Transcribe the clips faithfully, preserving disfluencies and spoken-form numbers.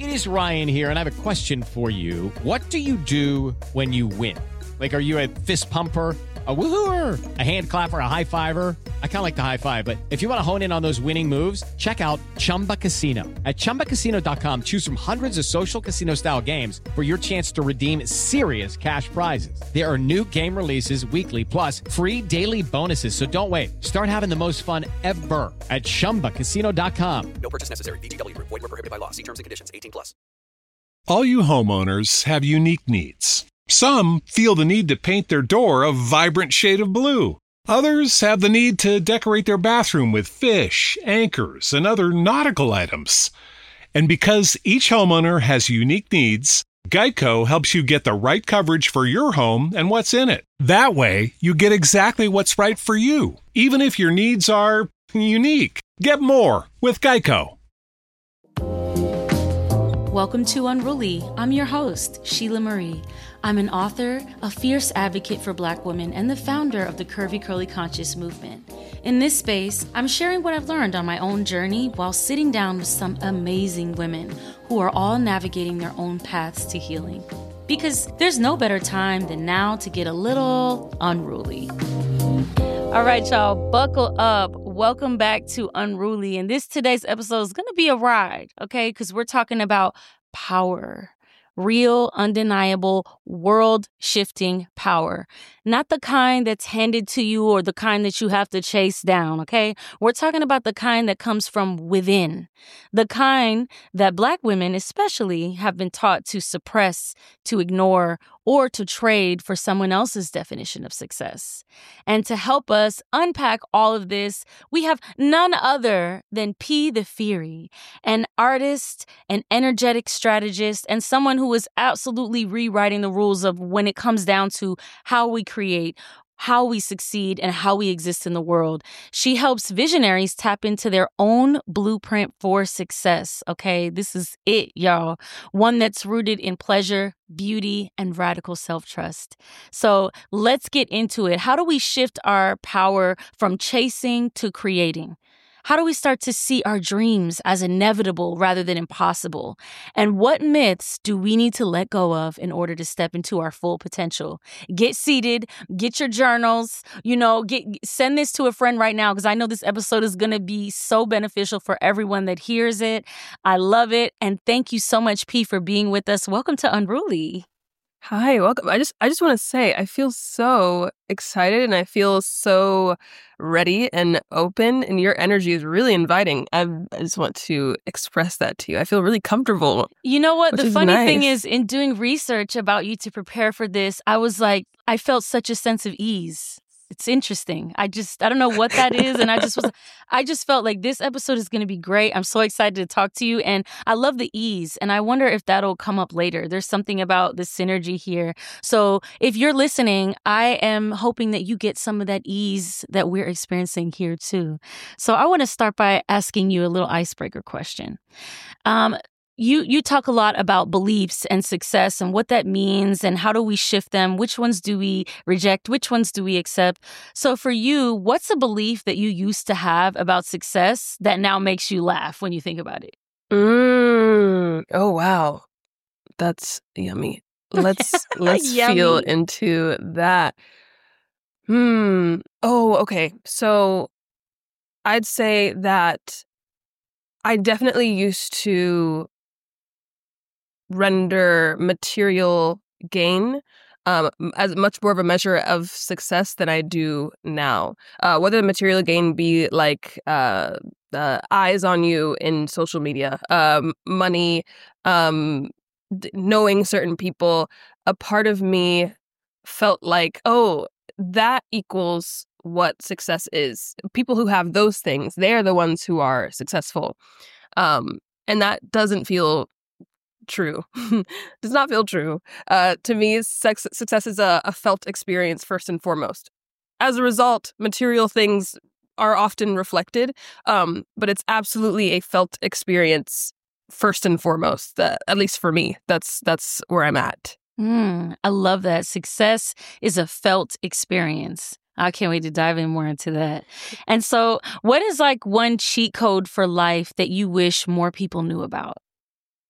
It is Ryan here, and I have a question for you. What do you do when you win? Like, are you a fist pumper, a woohooer, a hand clapper, a high fiver? I kind of like the high five, but if you want to hone in on those winning moves, check out Chumba Casino. At chumba casino dot com, choose from hundreds of social casino-style games for your chance to redeem serious cash prizes. There are new game releases weekly, plus free daily bonuses. So don't wait. Start having the most fun ever at chumba casino dot com. No purchase necessary. V G W Group. Void where prohibited by law. See terms and conditions. eighteen plus. All you homeowners have unique needs. Some feel the need to paint their door a vibrant shade of blue. Others have the need to decorate their bathroom with fish, anchors, and other nautical items. And because each homeowner has unique needs, Geico helps you get the right coverage for your home and what's in it. That way, you get exactly what's right for you, even if your needs are unique. Get more with Geico. Welcome to Unruly. I'm your host, Sheila Marie. I'm an author, a fierce advocate for Black women, and the founder of the Curvy Curly Conscious movement. In this space, I'm sharing what I've learned on my own journey while sitting down with some amazing women who are all navigating their own paths to healing. Because there's no better time than now to get a little unruly. All right, y'all, buckle up. Welcome back to Unruly. And this today's episode is going to be a ride, okay? Because we're talking about power. Real, undeniable, world-shifting power. Not the kind that's handed to you or the kind that you have to chase down, okay? We're talking about the kind that comes from within. The kind that Black women especially have been taught to suppress, to ignore, or to trade for someone else's definition of success. And to help us unpack all of this, we have none other than P. the Fury, an artist, an energetic strategist, and someone who is absolutely rewriting the rules of when it comes down to how we create, how we succeed, and how we exist in the world. She helps visionaries tap into their own blueprint for success, okay? This is it, y'all. One that's rooted in pleasure, beauty, and radical self-trust. So let's get into it. How do we shift our power from chasing to creating? How do we start to see our dreams as inevitable rather than impossible? And what myths do we need to let go of in order to step into our full potential? Get seated, get your journals, you know, get send this to a friend right now because I know this episode is going to be so beneficial for everyone that hears it. I love it. And thank you so much, P, for being with us. Welcome to Unruly. Hi, welcome. I just I just want to say I feel so excited and I feel so ready and open and your energy is really inviting. I, I just want to express that to you. I feel really comfortable. You know what? The funny nice. thing is, in doing research about you to prepare for this, I was like, I felt such a sense of ease. It's interesting. I just, I don't know what that is. And I just was, I just felt like this episode is going to be great. I'm so excited to talk to you. And I love the ease. And I wonder if that'll come up later. There's something about the synergy here. So if you're listening, I am hoping that you get some of that ease that we're experiencing here too. So I want to start by asking you a little icebreaker question. Um, You you talk a lot about beliefs and success and what that means and how do we shift them? Which ones do we reject? Which ones do we accept? So for you, what's a belief that you used to have about success that now makes you laugh when you think about it? Mm. Oh, wow. That's yummy. Let's let's Yummy. feel into that. Hmm. Oh, okay. So I'd say that I definitely used to render material gain um, as much more of a measure of success than I do now. Uh, whether the material gain be like uh, uh, eyes on you in social media, um, money, um, d- knowing certain people, a part of me felt like, oh, that equals what success is. People who have those things, they're the ones who are successful. Um, and that doesn't feel true. Does not feel true. Uh, to me, sex- success is a, a felt experience first and foremost. As a result, material things are often reflected, um, but it's absolutely a felt experience first and foremost. That, at least for me, that's that's where I'm at. Mm, I love that. Success is a felt experience. I can't wait to dive in more into that. And so what is like one cheat code for life that you wish more people knew about?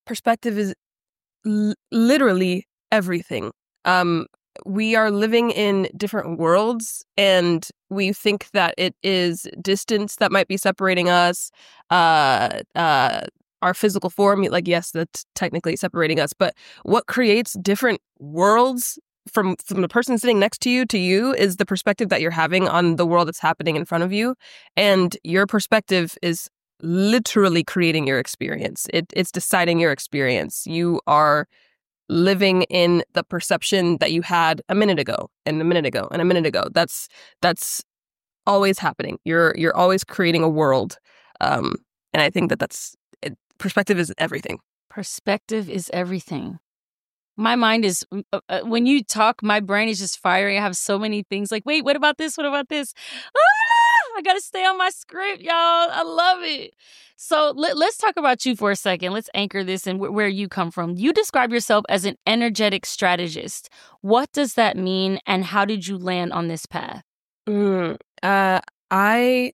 perspective is l- literally everything. Um, we are living in different worlds, and we think that it is distance that might be separating us, uh, uh, our physical form. Like, yes, that's technically separating us, but what creates different worlds from from the person sitting next to you to you is the perspective that you're having on the world that's happening in front of you, and your perspective is literally creating your experience. It, it's deciding your experience. You are living in the perception that you had a minute ago and a minute ago and a minute ago. That's that's always happening. You're you're always creating a world, um, and I think that that's it, perspective is everything. Perspective is everything. My mind is, uh, uh, when you talk, my brain is just firing. I have so many things like, wait, what about this? What about this? Ah, I got to stay on my script, y'all. I love it. So let, let's talk about you for a second. Let's anchor this in wh- where you come from. You describe yourself as an energetic strategist. What does that mean, and how did you land on this path? Mm, uh, I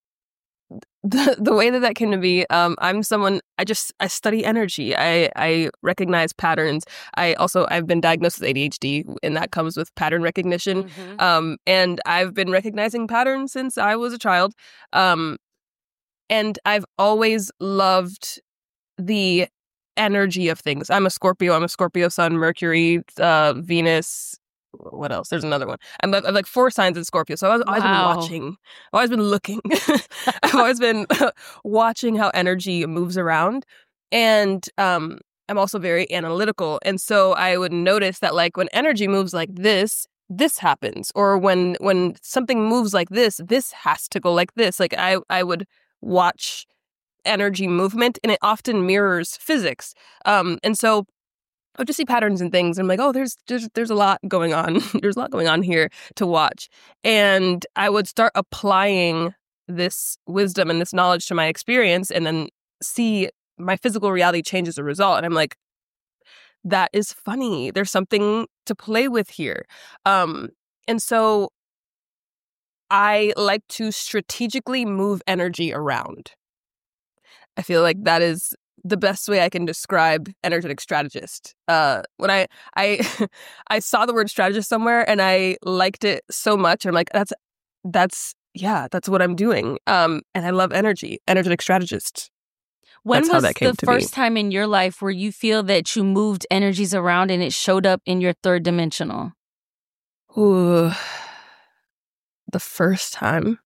the the way that that came to be, um, I'm someone, I just I study energy. I I recognize patterns. I also I've been diagnosed with A D H D, and that comes with pattern recognition. Mm-hmm. Um, and I've been recognizing patterns since I was a child. Um, and I've always loved the energy of things. I'm a Scorpio. I'm a Scorpio sun, Mercury, uh, Venus. What else? There's another one. I'm, I'm like four signs in Scorpio. So I've always been Wow. watching. I've always been looking. I've always been watching how energy moves around. And um, I'm also very analytical. And so I would notice that, like, when energy moves like this, this happens. Or when when something moves like this, this has to go like this. Like, I, I would watch energy movement, and it often mirrors physics. Um, and so I would just see patterns and things. And I'm like, oh, there's there's there's a lot going on. There's a lot going on here to watch. And I would start applying this wisdom and this knowledge to my experience, and then see my physical reality change as a result. And I'm like, that is funny. There's something to play with here. Um, and so I like to strategically move energy around. I feel like that is the best way I can describe energetic strategist. Uh, when I I I saw the word strategist somewhere, and I liked it so much, and I'm like, that's that's yeah, that's what I'm doing. Um, and I love energy, energetic strategist. When That's was how that came the to first be. time in your life where you feel that you moved energies around and it showed up in your third dimensional? Ooh, the first time.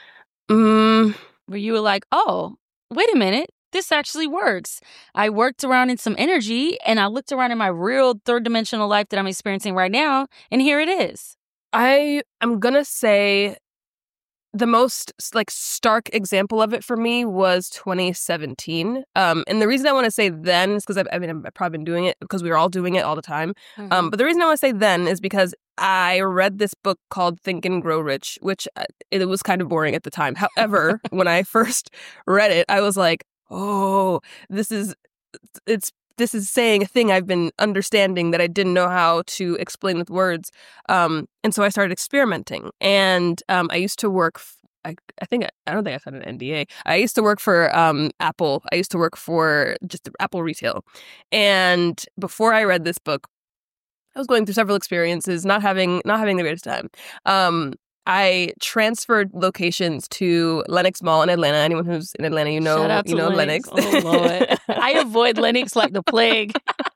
Mm, Where you were like, oh, wait a minute, this actually works. I worked around in some energy, and I looked around in my real third dimensional life that I'm experiencing right now, and here it is. I am gonna say the most like stark example of it for me was twenty seventeen. Um, and the reason I want to say then is because I mean I've probably been doing it because we were all doing it all the time. Mm-hmm. Um, but the reason I want to say then is because I read this book called Think and Grow Rich, which uh, it was kind of boring at the time. However, when I first read it, I was like, oh, this is it's this is saying a thing I've been understanding that I didn't know how to explain with words. Um, and so I started experimenting. And um, I used to work, f- I, I think, I don't think I signed an N D A. I used to work for um, Apple. I used to work for just Apple retail. And before I read this book, I was going through several experiences, not having not having the greatest time. Um, I transferred locations to Lenox Mall in Atlanta. Anyone who's in Atlanta, you know, Shout out you to know Lennox. Lenox. Oh, Lord. I avoid Lennox like the plague.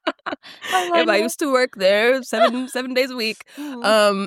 I'm like, If I no. used to work there seven seven days a week. Um,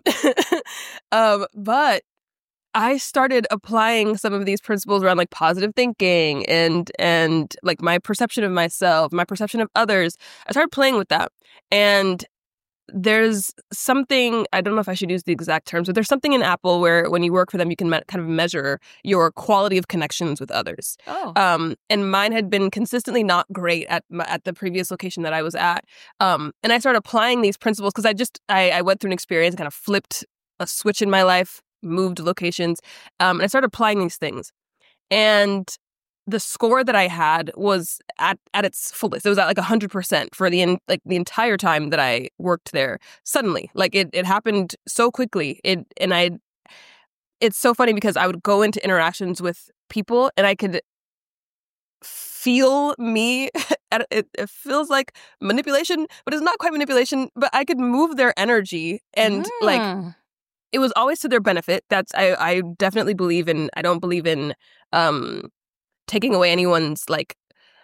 um, but I started applying some of these principles around like positive thinking and and like my perception of myself, my perception of others. I started playing with that. And there's something, I don't know if I should use the exact terms, but there's something in Apple where when you work for them, you can me- kind of measure your quality of connections with others. Oh. Um, and mine had been consistently not great at my, at the previous location that I was at. Um, and I started applying these principles because I just, I, I went through an experience, kind of flipped a switch in my life, moved locations, um, and I started applying these things. And the score that I had was at, at its fullest. It was at like one hundred percent for the in, like the entire time that I worked there. Suddenly, like it, it happened so quickly. It and I, it's so funny because I would go into interactions with people and I could feel me it, it feels like manipulation, but it's not quite manipulation. But I could move their energy, and Mm. like it was always to their benefit. That's I I definitely believe in. I don't believe in um taking away anyone's like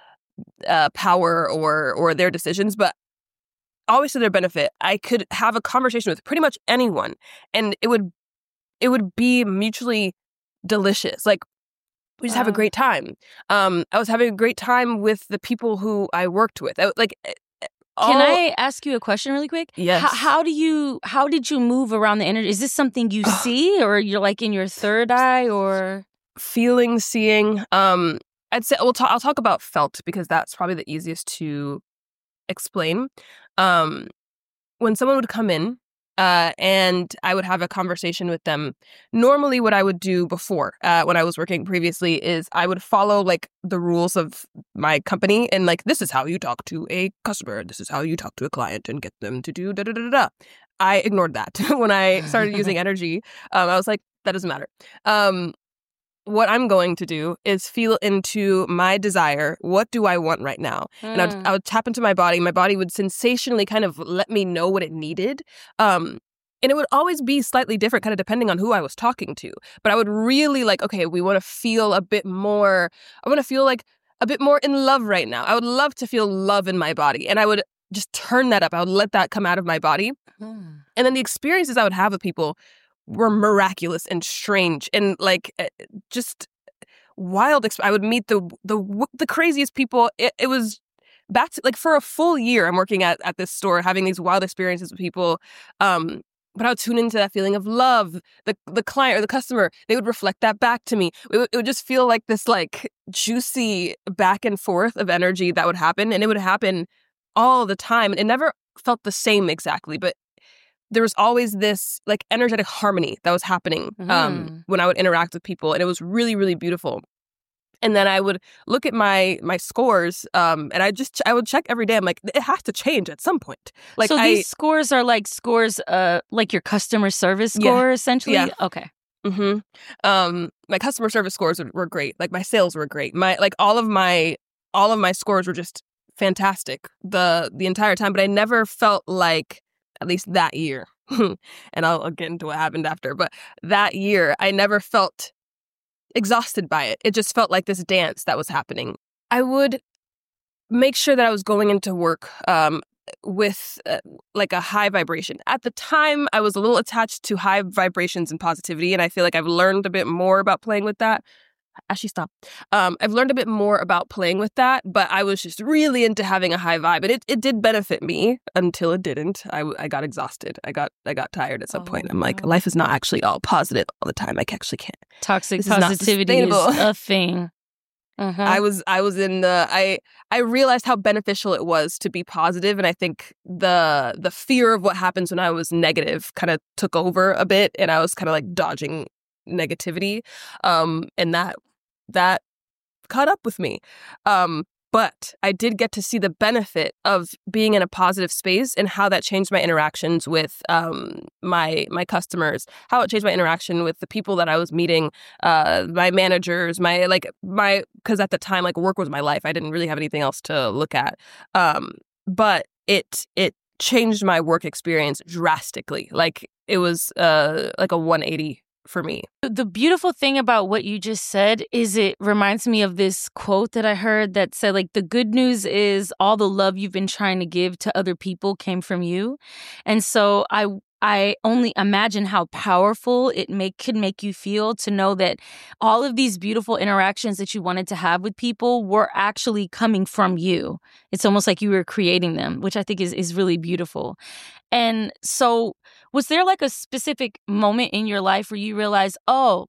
uh, power or or their decisions, but always to their benefit. I could have a conversation with pretty much anyone, and it would it would be mutually delicious. Like we just have a Wow. great time. Um, I was having a great time with the people who I worked with. I, like, eh, eh, all, Can I ask you a question really quick? Yes. How, how do you how did you move around the energy? Is this something you see, or you're like in your third eye, or feeling, seeing? Um, I'd say we'll ta- I'll talk about felt because that's probably the easiest to explain. Um, when someone would come in. Uh, and I would have a conversation with them. Normally, what I would do before, uh, when I was working previously, is I would follow like the rules of my company, and like this is how you talk to a customer, this is how you talk to a client, and get them to do da da da da. da. I ignored that when I started using energy. Um, I was like, that doesn't matter. Um, what I'm going to do is feel into my desire. What do I want right now? And I would, I would tap into my body. My body would sensationally kind of let me know what it needed. Um, and it would always be slightly different, kind of depending on who I was talking to. But I would really like, okay, we want to feel a bit more, I want to feel like a bit more in love right now. I would love to feel love in my body. And I would just turn that up. I would let that come out of my body. Mm. And then the experiences I would have with people were miraculous and strange and like just wild. Exp- I would meet the the the craziest people. It, it was back to, like for a full year. I'm working at, at this store, having these wild experiences with people. Um, but I would tune into that feeling of love. The the client or the customer, they would reflect that back to me. It, would- it would just feel like this like juicy back and forth of energy that would happen, and it would happen all the time. It never felt the same exactly, but there was always this like energetic harmony that was happening um, Mhm. when I would interact with people, and it was really, really beautiful. And then I would look at my my scores, um, and I just I would check every day. I'm like, it has to change at some point. Like so I, these scores are like scores, uh, like your customer service Yeah. score, essentially. Yeah. Okay. hmm um, my customer service scores were, were great. Like my sales were great. My like all of my all of my scores were just fantastic the the entire time. But I never felt like, at least that year, and I'll, I'll get into what happened after, but that year, I never felt exhausted by it. It just felt like this dance that was happening. I would make sure that I was going into work um, with uh, like a high vibration. At the time, I was a little attached to high vibrations and positivity, and I feel like I've learned a bit more about playing with that. Actually, stop. Um, I've learned a bit more about playing with that, but I was just really into having a high vibe, and it, it did benefit me until it didn't. I, I got exhausted. I got I got tired at some Oh, point. I'm like, no. life is not actually all positive all the time. I actually can't. Toxic This is not positivity is, sustainable. a thing. Uh-huh. I was I was in the I I realized how beneficial it was to be positive, and I think the the fear of what happens when I was negative kind of took over a bit, and I was kind of like dodging negativity, um, and that that caught up with me. Um, but I did get to see the benefit of being in a positive space and how that changed my interactions with um, my my customers, how it changed my interaction with the people that I was meeting, uh, my managers, my like my because at the time like work was my life. I didn't really have anything else to look at. Um, but it it changed my work experience drastically. Like it was uh, like a one eighty for me. The beautiful thing about what you just said is it reminds me of this quote that I heard that said, like, the good news is all the love you've been trying to give to other people came from you. And so I I only imagine how powerful it make could make you feel to know that all of these beautiful interactions that you wanted to have with people were actually coming from you. It's almost like you were creating them, which I think is, is really beautiful. And so was there like a specific moment in your life where you realized, oh,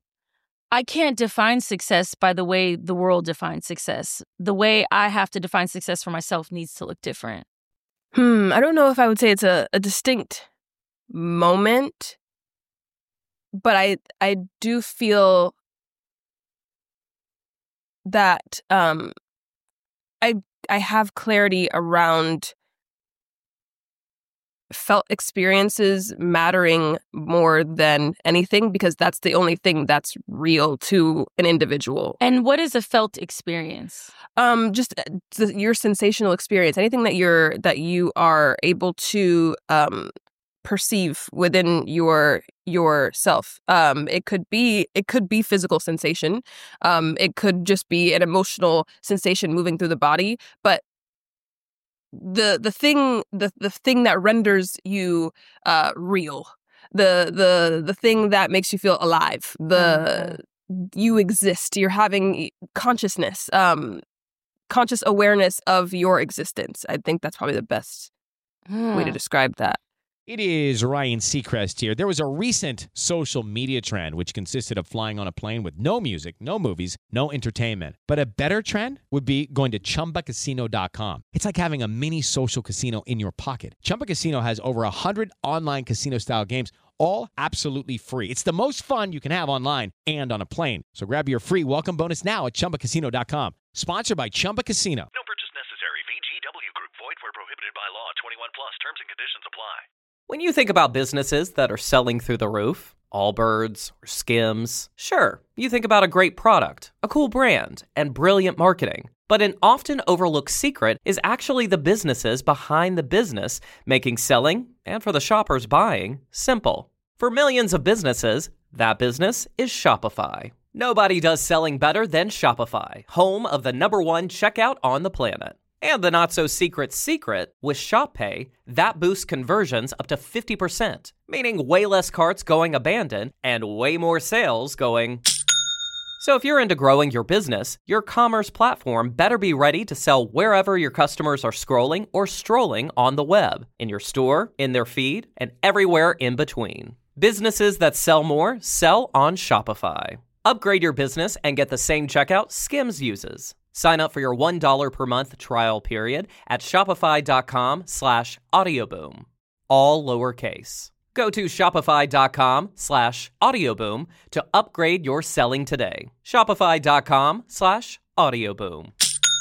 I can't define success by the way the world defines success. The way I have to define success for myself needs to look different. Hmm, I don't know if I would say it's a, a distinct moment, but I I do feel that um I I have clarity around felt experiences mattering more than anything, because that's the only thing that's real to an individual. And what is a felt experience? Um, just uh, th- your sensational experience, anything that you're that you are able to um, perceive within your yourself. Um, it could be it could be physical sensation. Um, it could just be an emotional sensation moving through the body, but the the thing the the thing that renders you uh real, the the the thing that makes you feel alive, the mm-hmm. you exist, you're having consciousness, um conscious awareness of your existence. I think that's probably the best mm. way to describe that. It is Ryan Seacrest here. There was a recent social media trend which consisted of flying on a plane with no music, no movies, no entertainment. But a better trend would be going to Chumba Casino dot com. It's like having a mini social casino in your pocket. Chumba Casino has over one hundred online casino-style games, all absolutely free. It's the most fun you can have online and on a plane. So grab your free welcome bonus now at Chumba Casino dot com. Sponsored by Chumba Casino. No purchase necessary. V G W Group. Void where prohibited by law. twenty-one plus. Terms and conditions apply. When you think about businesses that are selling through the roof, Allbirds or Skims, sure, you think about a great product, a cool brand, and brilliant marketing. But an often overlooked secret is actually the businesses behind the business, making selling, and for the shoppers buying, simple. For millions of businesses, that business is Shopify. Nobody does selling better than Shopify, home of the number one checkout on the planet. And the not-so-secret secret, with Shop Pay, that boosts conversions up to fifty percent, meaning way less carts going abandoned and way more sales going... So if you're into growing your business, your commerce platform better be ready to sell wherever your customers are scrolling or strolling on the web, in your store, in their feed, and everywhere in between. Businesses that sell more sell on Shopify. Upgrade your business and get the same checkout Skims uses. Sign up for your one dollar per month trial period at shopify.com slash audioboom. All lowercase. Go to shopify.com slash audioboom to upgrade your selling today. Shopify.com slash audioboom.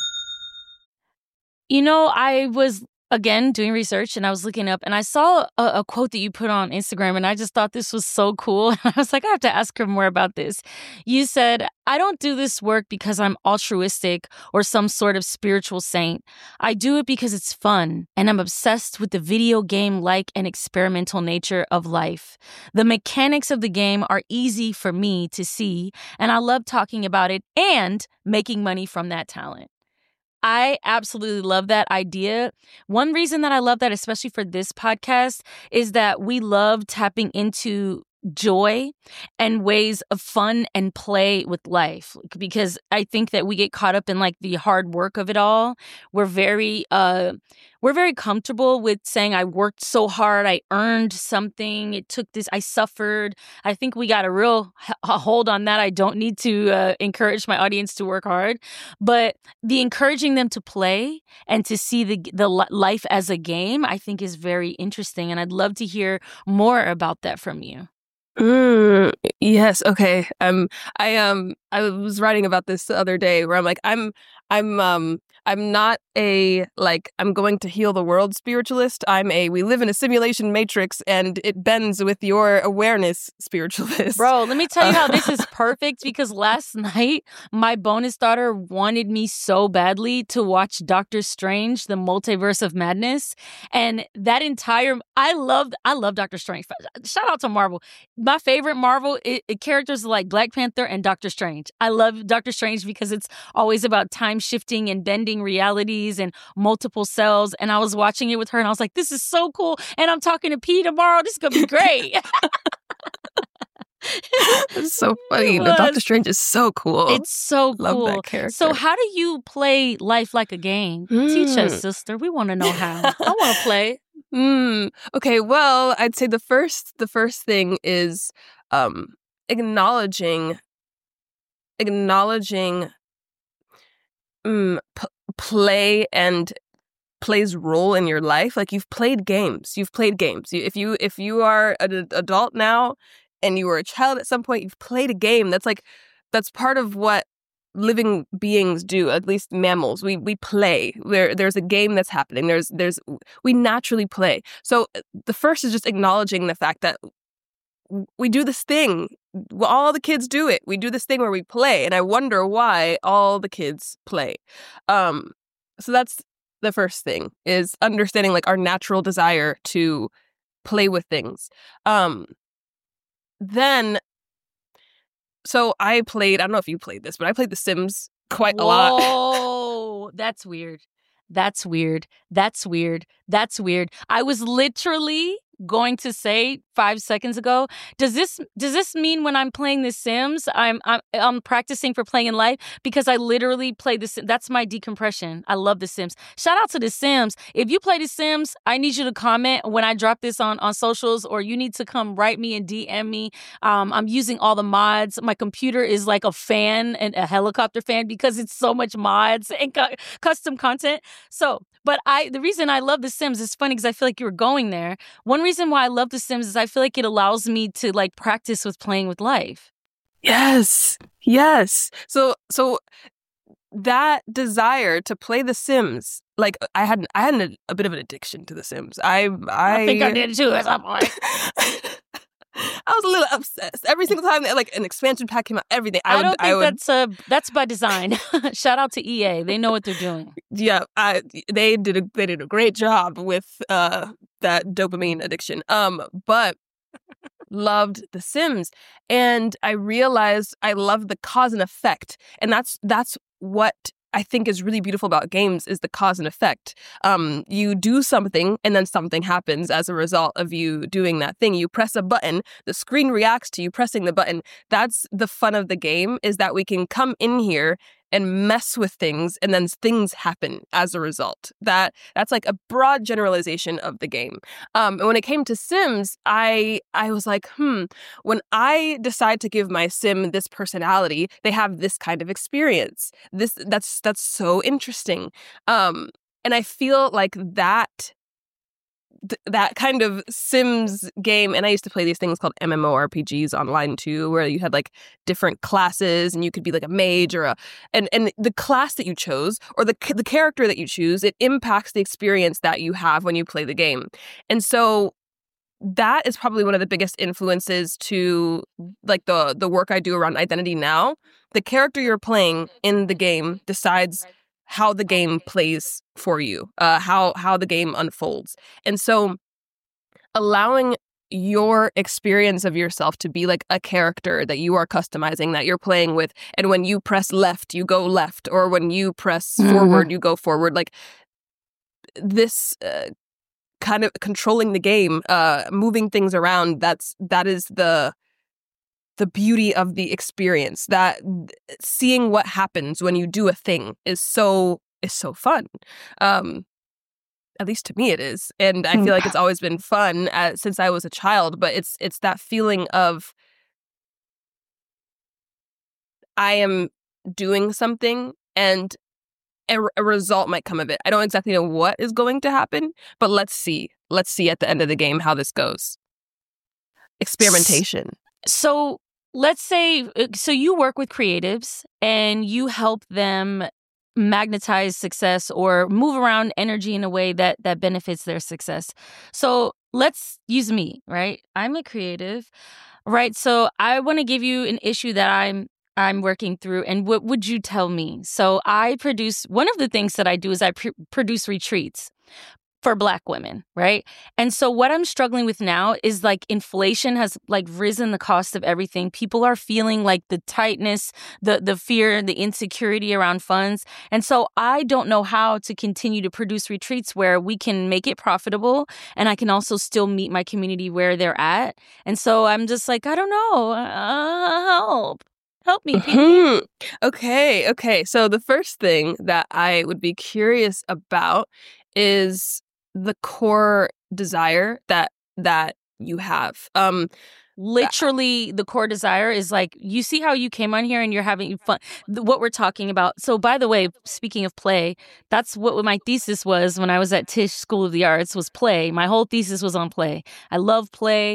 You know, I was, again, doing research and I was looking up and I saw a, a quote that you put on Instagram and I just thought this was so cool. I was like, I have to ask her more about this. You said, I don't do this work because I'm altruistic or some sort of spiritual saint. I do it because it's fun and I'm obsessed with the video game-like and experimental nature of life. The mechanics of the game are easy for me to see and I love talking about it and making money from that talent. I absolutely love that idea. One reason that I love that, especially for this podcast, is that we love tapping into joy and ways of fun and play with life, because I think that we get caught up in like the hard work of it all. We're very uh we're very comfortable with saying I worked so hard, I earned something, it took this, I suffered. I think we got a real h- hold on that. I don't need to uh, encourage my audience to work hard, but the encouraging them to play and to see the the life as a game, I think is very interesting, and I'd love to hear more about that from you. Mm, yes. Okay. Um, I um, I was writing about this the other day where I'm like, I'm, I'm, um, I'm not a like I'm going to heal the world spiritualist. I'm a we live in a simulation matrix and it bends with your awareness spiritualist. Bro, let me tell you how this is perfect, because last night my bonus daughter wanted me so badly to watch Doctor Strange, the Multiverse of Madness, and that entire I loved I love Doctor Strange. Shout out to Marvel. My favorite Marvel it, it characters are like Black Panther and Doctor Strange. I love Doctor Strange because it's always about time shifting and bending realities and multiple cells. And I was watching it with her and I was like, this is so cool. And I'm talking to P tomorrow. This is going to be great. It's so funny. The Doctor Strange is so cool. It's so cool. Love that character. So how do you play life like a game? Mm. Teach us, sister. We want to know how. I want to play. Mm. Okay, well, I'd say the first the first thing is um, acknowledging acknowledging um, p- play and play's role in your life. Like, you've played games. You've played games. If you if you are an adult now and you were a child at some point, you've played a game. That's like that's part of what living beings do, at least mammals. We we play. There there's a game that's happening. There's there's we naturally play. So the first is just acknowledging the fact that we do this thing. All the kids do it. We do this thing where we play, and I wonder why all the kids play. Um, so that's the first thing, is understanding like our natural desire to play with things. Um, then, so I played. I don't know if you played this, but I played The Sims quite a lot. Whoa, that's weird. That's weird. That's weird. That's weird. I was literally going to say five seconds ago, does this does this mean when I'm playing The Sims, I'm I'm I'm practicing for playing in life? Because I literally play The Sims. That's my decompression. I love The Sims. Shout out to The Sims. If you play The Sims, I need you to comment when I drop this on, on socials, or you need to come write me and D M me. Um, I'm using all the mods. My computer is like a fan, and a helicopter fan, because it's so much mods and cu- custom content. So, but I the reason I love The Sims is funny because I feel like you were going there. One reason why I love The Sims is I feel like it allows me to like practice with playing with life. Yes. Yes. So so that desire to play The Sims, like I had I had an, a bit of an addiction to The Sims. I I, I think I did too at some point. I was a little obsessed. Every single time that like an expansion pack came out, everything. I, I would, don't think I would, that's uh that's by design. Shout out to E A. They know what they're doing. Yeah, I, they did a they did a great job with uh that dopamine addiction. Um, but loved The Sims, and I realized I love the cause and effect, and that's that's what I think is really beautiful about games, is the cause and effect. Um, you do something and then something happens as a result of you doing that thing. You press a button, the screen reacts to you pressing the button. That's the fun of the game, is that we can come in here and mess with things, and then things happen as a result. That that's like a broad generalization of the game. Um, and when it came to Sims, I I was like, hmm, when I decide to give my Sim this personality, they have this kind of experience. This that's that's so interesting. Um, and I feel like that th- that kind of Sims game, and I used to play these things called MMORPGs online too, where you had like different classes, and you could be like a mage or a, and and the class that you chose, or the the character that you choose, it impacts the experience that you have when you play the game. And so that is probably one of the biggest influences to like the the work I do around identity now. The character you're playing in the game decides how the game plays for you, uh, how how the game unfolds. And so allowing your experience of yourself to be like a character that you are customizing, that you're playing with, and when you press left, you go left, or when you press mm-hmm. forward, you go forward. Like this uh, kind of controlling the game, uh, moving things around, that's that is the the beauty of the experience. That seeing what happens when you do a thing is so is so fun. Um, at least to me it is. And I feel like it's always been fun uh, since I was a child, but it's it's that feeling of I am doing something and a, a result might come of it. I don't exactly know what is going to happen, but let's see. Let's see at the end of the game how this goes. Experimentation. So let's say, so you work with creatives and you help them magnetize success or move around energy in a way that that benefits their success. So let's use me, right? I'm a creative, right? So I want to give you an issue that I'm I'm working through, and what would you tell me? So I produce, one of the things that I do is I pr- produce retreats for Black women, right? And so what I'm struggling with now is like inflation has like risen the cost of everything. People are feeling like the tightness, the the fear, the insecurity around funds. And so I don't know how to continue to produce retreats where we can make it profitable and I can also still meet my community where they're at. And so I'm just like, I don't know, uh, help. Help me. Mm-hmm. Okay, okay. So the first thing that I would be curious about is the core desire that that you have. Um, Literally, the core desire is like, you see how you came on here and you're having fun. What we're talking about. So, by the way, speaking of play, that's what my thesis was when I was at Tisch School of the Arts, was play. My whole thesis was on play. I love play.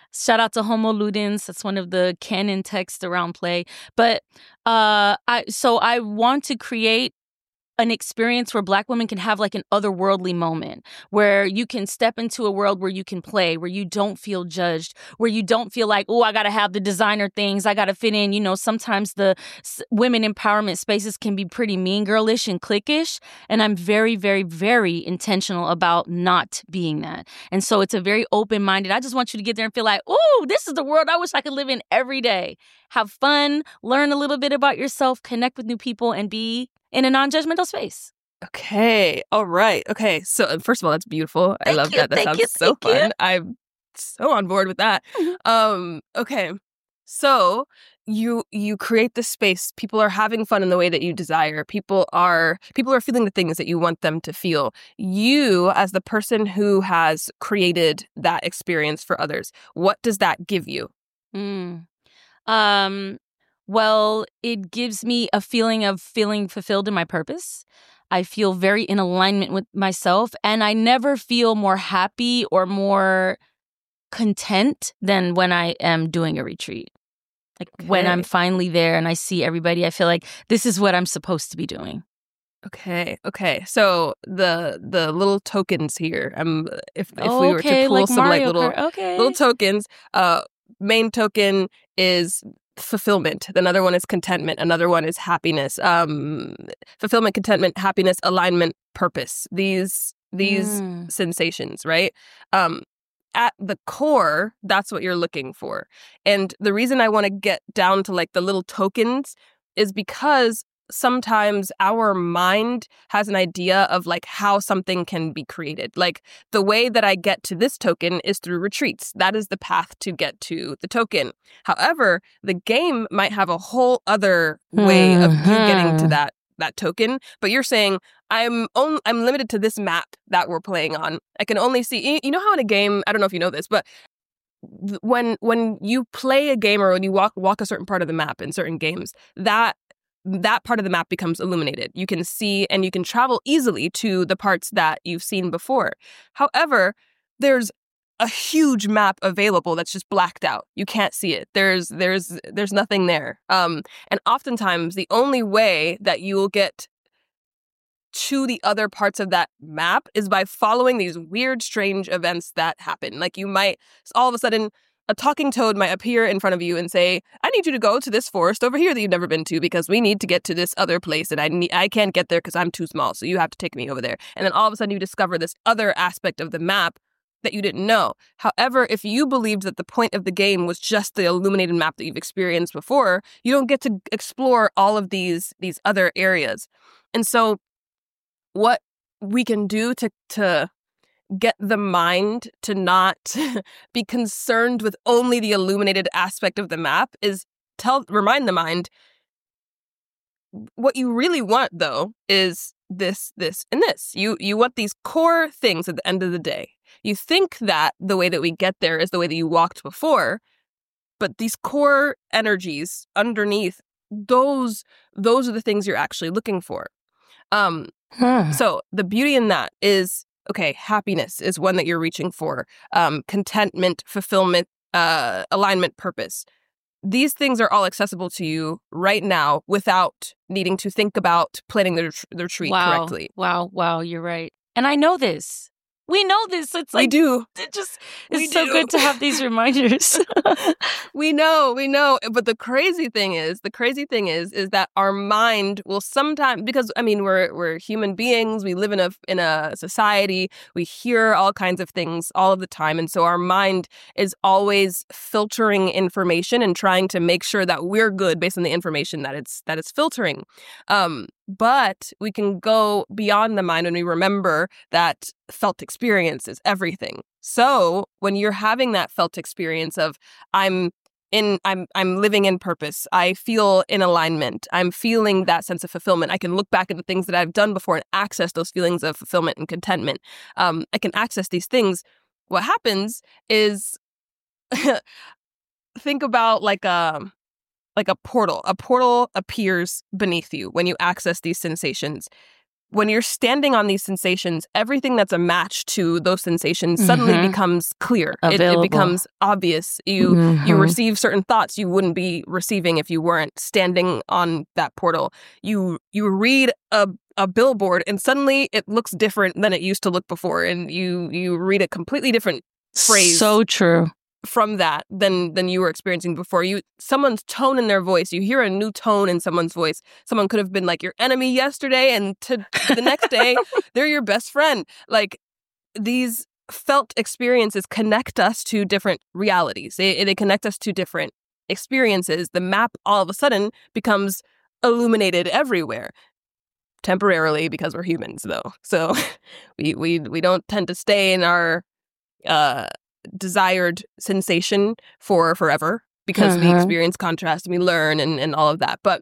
Shout out to Homo Ludens. That's one of the canon texts around play. But uh, I so I want to create an experience where Black women can have like an otherworldly moment where you can step into a world where you can play, where you don't feel judged, where you don't feel like, oh, I got to have the designer things, I got to fit in. You know, sometimes the s- women empowerment spaces can be pretty mean girlish and cliquish. And I'm very, very, very intentional about not being that. And so it's a very open-minded, I just want you to get there and feel like, oh, this is the world I wish I could live in every day. Have fun, learn a little bit about yourself, connect with new people, and be in a non-judgmental space. Okay. All right. Okay. So uh, first of all, that's beautiful. I Thank love you, that. That thank sounds you, so thank you. fun. I'm so on board with that. Um, okay. So you you create this space. People are having fun in the way that you desire. People are people are feeling the things that you want them to feel. You, as the person who has created that experience for others, what does that give you? Mm. Um, well, it gives me a feeling of feeling fulfilled in my purpose. I feel very in alignment with myself, and I never feel more happy or more content than when I am doing a retreat. Like when I'm Okay. finally there and I see everybody, I feel like this is what I'm supposed to be doing. Okay, okay. So the the little tokens here. Um, if if we were to Okay, pull like some like Mario little Kart. Okay. little tokens, uh, main token is fulfillment. Another one is contentment. Another one is happiness. Um, fulfillment, contentment, happiness, alignment, purpose. These these Mm. sensations, right? Um, at the core, that's what you're looking for. And the reason I want to get down to like the little tokens is because sometimes our mind has an idea of like how something can be created. Like the way that I get to this token is through retreats. That is the path to get to the token. However, the game might have a whole other way of you getting to Mhm. that that token, but you're saying I'm on, I'm limited to this map that we're playing on. I can only see you- you know how in a game, I don't know if you know this, but th- when when you play a game or when you walk walk a certain part of the map in certain games, that that part of the map becomes illuminated. You can see and you can travel easily to the parts that you've seen before. However, there's a huge map available that's just blacked out. You can't see it. There's there's there's nothing there. Um, and oftentimes the only way that you will get to the other parts of that map is by following these weird, strange events that happen. Like you might all of a sudden a talking toad might appear in front of you and say, I need you to go to this forest over here that you've never been to because we need to get to this other place and I need, I can't get there because I'm too small. So you have to take me over there. And then all of a sudden you discover this other aspect of the map that you didn't know. However, if you believed that the point of the game was just the illuminated map that you've experienced before, you don't get to explore all of these, these other areas. And so what we can do to, to get the mind to not be concerned with only the illuminated aspect of the map is tell remind the mind what you really want though is this this and this. You you want these core things at the end of the day. You think that the way that we get there is the way that you walked before, but these core energies underneath those those are the things you're actually looking for. Um so the beauty in that is okay, happiness is one that you're reaching for. Um, contentment, fulfillment, uh, alignment, purpose. These things are all accessible to you right now without needing to think about planning the, ret- the retreat Wow. correctly. Wow. Wow. You're right. And I know this. We know this. It's We like, do. it just, We it's so do. good to have these reminders. We know, we know. But the crazy thing is, the crazy thing is, is that our mind will sometimes, because I mean, we're we're human beings. We live in a in a society. We hear all kinds of things all of the time, and so our mind is always filtering information and trying to make sure that we're good based on the information that it's that it's filtering. Um, but we can go beyond the mind when we remember that felt experience is everything. So when you're having that felt experience of I'm in I'm I'm living in purpose, I feel in alignment, I'm feeling that sense of fulfillment, I can look back at the things that I've done before and access those feelings of fulfillment and contentment. Um, I can access these things. What happens is think about like a like a portal. A portal appears beneath you when you access these sensations. when you're standing on these sensations, everything that's a match to those sensations suddenly Mhm. becomes clear. It, it Available. becomes obvious. You you Mhm. receive certain thoughts you wouldn't be receiving if you weren't standing on that portal. You you read a a billboard and suddenly it looks different than it used to look before, and you you read a completely different phrase So true. from that than than you were experiencing before. You someone's tone in their voice, you hear a new tone in someone's voice. Someone could have been like your enemy yesterday, and to the next day they're your best friend. Like, these felt experiences connect us to different realities. They, they connect us to different experiences. The map all of a sudden becomes illuminated everywhere. Temporarily, because we're humans, though. So we we we don't tend to stay in our uh desired sensation for forever, because we Mhm. experience contrast and we learn and, and all of that. But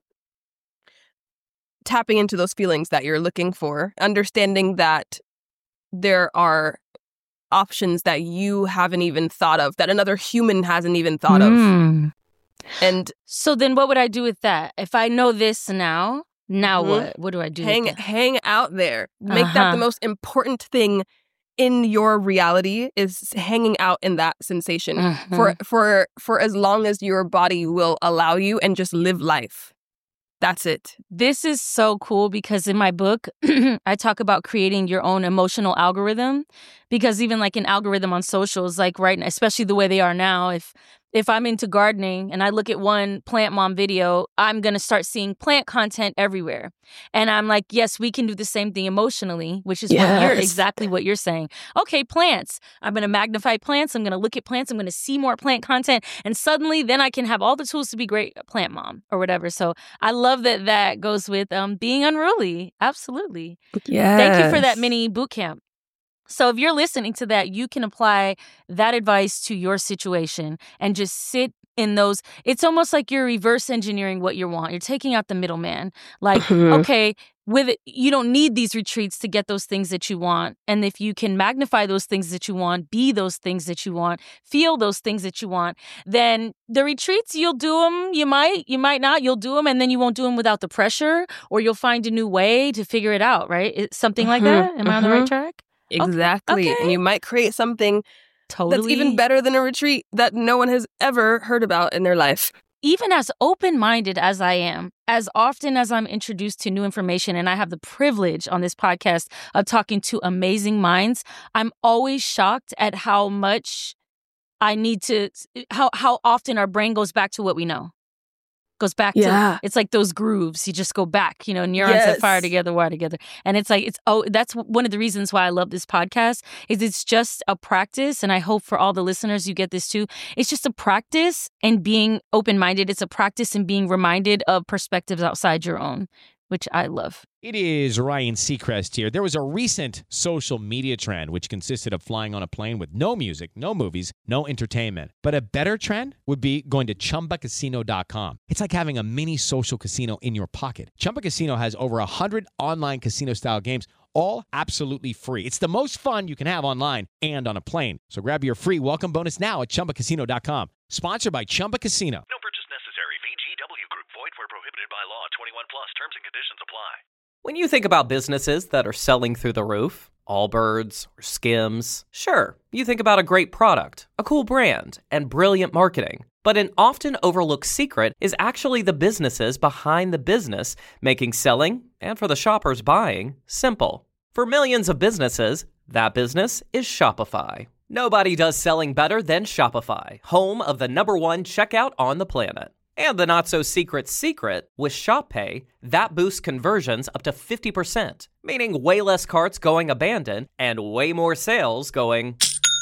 tapping into those feelings that you're looking for, understanding that there are options that you haven't even thought of, that another human hasn't even thought of. Mm. And So then what would I do with that? If I know this now, now Mhm. what? What do I do hang with that? hang out there. Make that Uh-huh. the most important thing in your reality, is hanging out in that sensation Mhm. for for for as long as your body will allow you, and just live life. That's it. This is so cool because in my book, I talk about creating your own emotional algorithm, because even like an algorithm on socials, like right now, especially the way they are now, if if I'm into gardening and I look at one plant mom video, I'm going to start seeing plant content everywhere. And I'm like, yes, we can do the same thing emotionally, which is what you're Yes. exactly what you're saying. Okay, plants. I'm going to magnify plants. I'm going to look at plants. I'm going to see more plant content. And suddenly then I can have all the tools to be great plant mom or whatever. So I love that that goes with um, being unruly. Absolutely. Yeah. Thank you for that mini boot camp. So if you're listening to that, you can apply that advice to your situation and just sit in those. It's almost like you're reverse engineering what you want. You're taking out the middleman. Like, Mhm. okay, with it, you don't need these retreats to get those things that you want. And if you can magnify those things that you want, be those things that you want, feel those things that you want, then the retreats, you'll do them. You might, you might not. You'll do them, and then you won't do them without the pressure, or you'll find a new way to figure it out, right? It's something like Mhm, that. Am I on the right mhm. track? Exactly. okay. And you might create something Totally. that's even better than a retreat that no one has ever heard about in their life. Even as open-minded as I am, as often as I'm introduced to new information, and I have the privilege on this podcast of talking to amazing minds, I'm always shocked at how much I need to, how how often our brain goes back to what we know. Goes back Yeah. to, it's like those grooves. You just go back, you know, neurons that fire Yes. together, wire together. And it's like, it's, oh, that's one of the reasons why I love this podcast, is it's just a practice. And I hope for all the listeners, you get this too. It's just a practice in being open-minded. It's a practice in being reminded of perspectives outside your own, which I love. It is Ryan Seacrest here. There was a recent social media trend which consisted of flying on a plane with no music, no movies, no entertainment. But a better trend would be going to Chumba Casino dot com. It's like having a mini social casino in your pocket. Chumba Casino has over one hundred online casino-style games, all absolutely free. It's the most fun you can have online and on a plane. So grab your free welcome bonus now at Chumba Casino dot com. Sponsored by Chumba Casino. No purchase necessary. V G W Group. Void where prohibited by law. twenty-one plus. Terms and conditions apply. When you think about businesses that are selling through the roof, Allbirds or Skims, sure, you think about a great product, a cool brand, and brilliant marketing. But an often overlooked secret is actually the businesses behind the business, making selling, and for the shoppers buying, simple. For millions of businesses, that business is Shopify. Nobody does selling better than Shopify, home of the number one checkout on the planet. And the not-so-secret secret, with Shop Pay, that boosts conversions up to fifty percent, meaning way less carts going abandoned and way more sales going...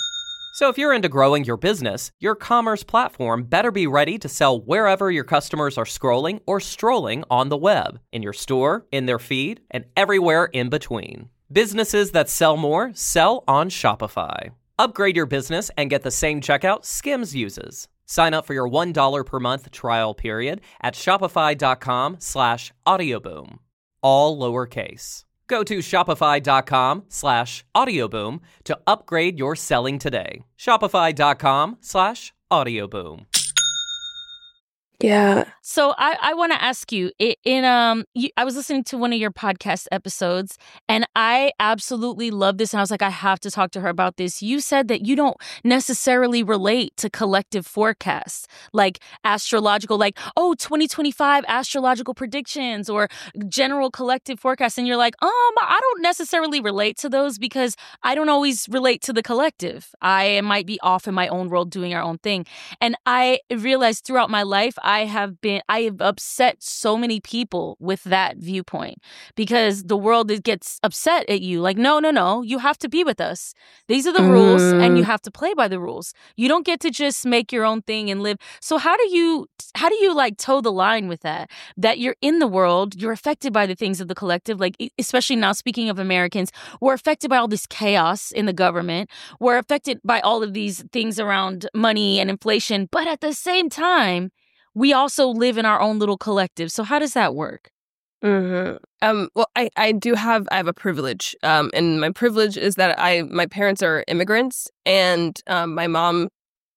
So if you're into growing your business, your commerce platform better be ready to sell wherever your customers are scrolling or strolling on the web, in your store, in their feed, and everywhere in between. Businesses that sell more sell on Shopify. Upgrade your business and get the same checkout Skims uses. Sign up for your one dollar per month trial period at shopify.com slash audioboom. All lowercase. Go to shopify.com slash audioboom to upgrade your selling today. Shopify.com slash audioboom. Yeah. So I, I want to ask you, i- in um, you, I was listening to one of your podcast episodes, and I absolutely love this. And I was like, I have to talk to her about this. You said that you don't necessarily relate to collective forecasts, like astrological, like, oh, twenty twenty-five astrological predictions or general collective forecasts. And you're like, um, I don't necessarily relate to those because I don't always relate to the collective. I might be off in my own world doing our own thing. And I realized throughout my life, I have been, I have upset so many people with that viewpoint because the world is- gets upset at you. Like, no, no, no, you have to be with us. These are the rules and you have to play by the rules. You don't get to just make your own thing and live. So how do you, how do you like toe the line with that? That you're in the world, you're affected by the things of the collective, like, e- especially now speaking of Americans, we're affected by all this chaos in the government. We're affected by all of these things around money and inflation. But at the same time, we also live in our own little collective. So how does that work? Mm-hmm. Um, well, I, I do have I have a privilege, um, and my privilege is that I my parents are immigrants, and um, my mom,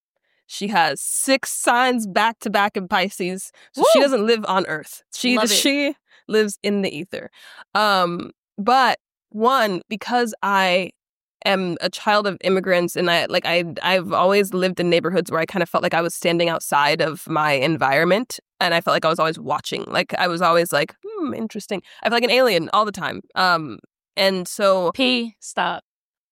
she has six signs back to back in Pisces, so she Woo! doesn't live on Earth. She Love it. she lives in the ether. Um, but one, because I am a child of immigrants, and I like I I've always lived in neighborhoods where I kind of felt like I was standing outside of my environment, and I felt like I was always watching. Like I was always like, hmm, interesting. I feel like an alien all the time. Um, and so P, stop.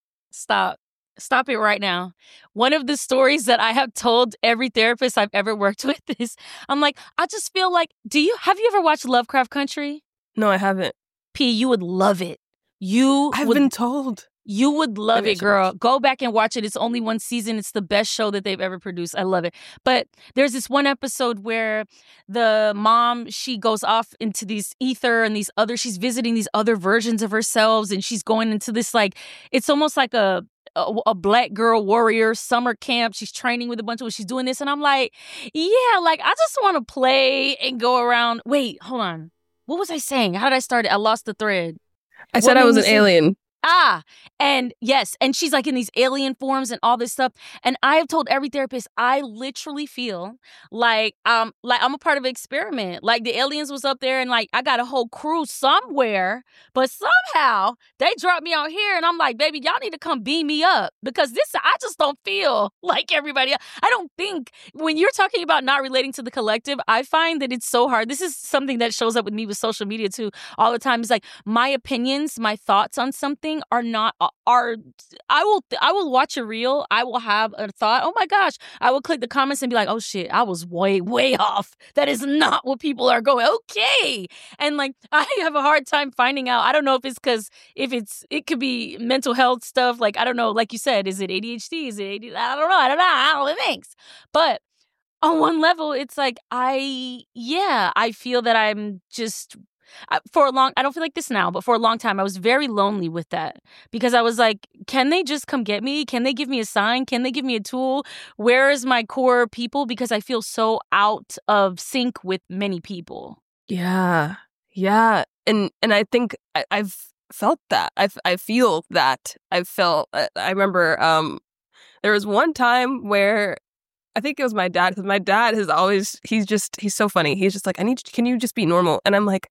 Stop. Stop it right now. One of the stories that I have told every therapist I've ever worked with is, I'm like, I just feel like, do you, have you ever watched Lovecraft Country? no, I haven't. P, you would love it. You I've would, been told. you would love Maybe I it, should girl. watch it. Go back and watch it. It's only one season. It's the best show that they've ever produced. I love it. But there's this one episode where the mom, she goes off into these ether and these other, she's visiting these other versions of herself, and she's going into this, like, it's almost like a a, a black girl warrior summer camp. She's training with a bunch of, she's doing this. And I'm like, yeah, like, I just want to play and go around. Wait, hold on. What was I saying? How did I start it? I lost the thread. I What said I made was me an say- alien. Ah, and yes, and she's like in these alien forms and all this stuff. And I have told every therapist, I literally feel like um like I'm a part of an experiment. Like the aliens was up there and like I got a whole crew somewhere, but somehow they dropped me out here and I'm like, baby, y'all need to come beam me up because this I just don't feel like everybody else. I don't think when you're talking about not relating to the collective, I find that it's so hard. This is something that shows up with me with social media too all the time. It's like my opinions, my thoughts on something are not are I will I will watch a reel. I will have a thought. Oh my gosh! I will click the comments and be like, oh shit, I was way way off. That is not what people are going. Okay, and like I have a hard time finding out. I don't know if it's because if it's it could be mental health stuff. Like I don't know. Like you said, is it A D H D? Is it A D? I don't know. I don't know. I don't know. Thanks, but on one level, it's like I yeah I feel that I'm just. I- For a long, I don't feel like this now, but for a long time, I was very lonely with that because I was like, can they just come get me? Can they give me a sign? Can they give me a tool? Where is my core people? Because I feel so out of sync with many people. Yeah, yeah, and and I think I, I've felt that. I I feel that. I felt. I, I remember. Um, there was one time where I think it was my dad because my dad has always. He's just. He's so funny. He's just like, I need. Can you just be normal? And I'm like,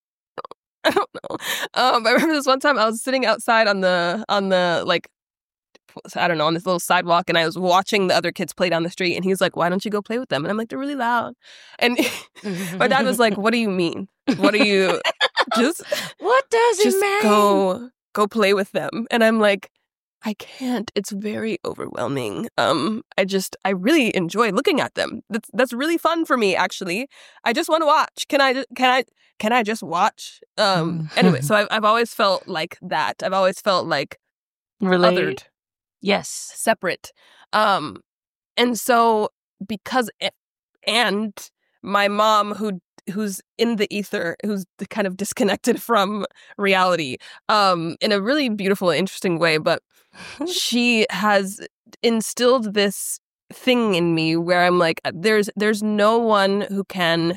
I don't know. Um, I remember this one time I was sitting outside on the on the like. I don't know, on this little sidewalk, and I was watching the other kids play down the street, and he's like, why don't you go play with them? And I'm like, they're really loud. And my dad was like, what do you mean? What do you just What does it just mean? go go play with them? And I'm like, I can't. It's very overwhelming. Um, I just I really enjoy looking at them. That's that's really fun for me, actually. I just want to watch. Can I can I can I just watch? Um anyway, so I've I've always felt like that. I've always felt like Relate. othered. Yes. Separate. Um, and so because it, and my mom who who's in the ether, who's kind of disconnected from reality, um, in a really beautiful, interesting way, but she has instilled this thing in me where I'm like, there's there's no one who can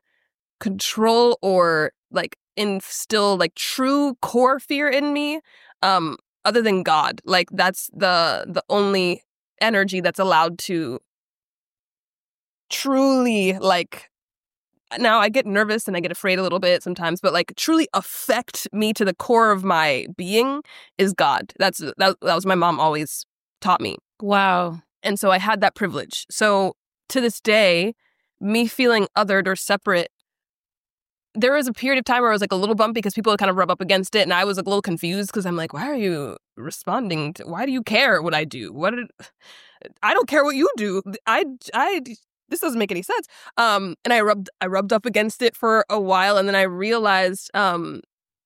control or like instill like true core fear in me. Um, other than God. Like that's the the only energy that's allowed to truly like, now I get nervous and I get afraid a little bit sometimes, but like truly affect me to the core of my being is God. That's that, that was my mom always taught me. Wow. And so I had that privilege. So to this day, me feeling othered or separate, there was a period of time where I was like a little bump because people would kind of rub up against it. And I was like a little confused because I'm like, why are you responding to, why do you care what I do? What did, I don't care what you do. I, I, this doesn't make any sense. Um, and I rubbed, I rubbed up against it for a while. And then I realized, um,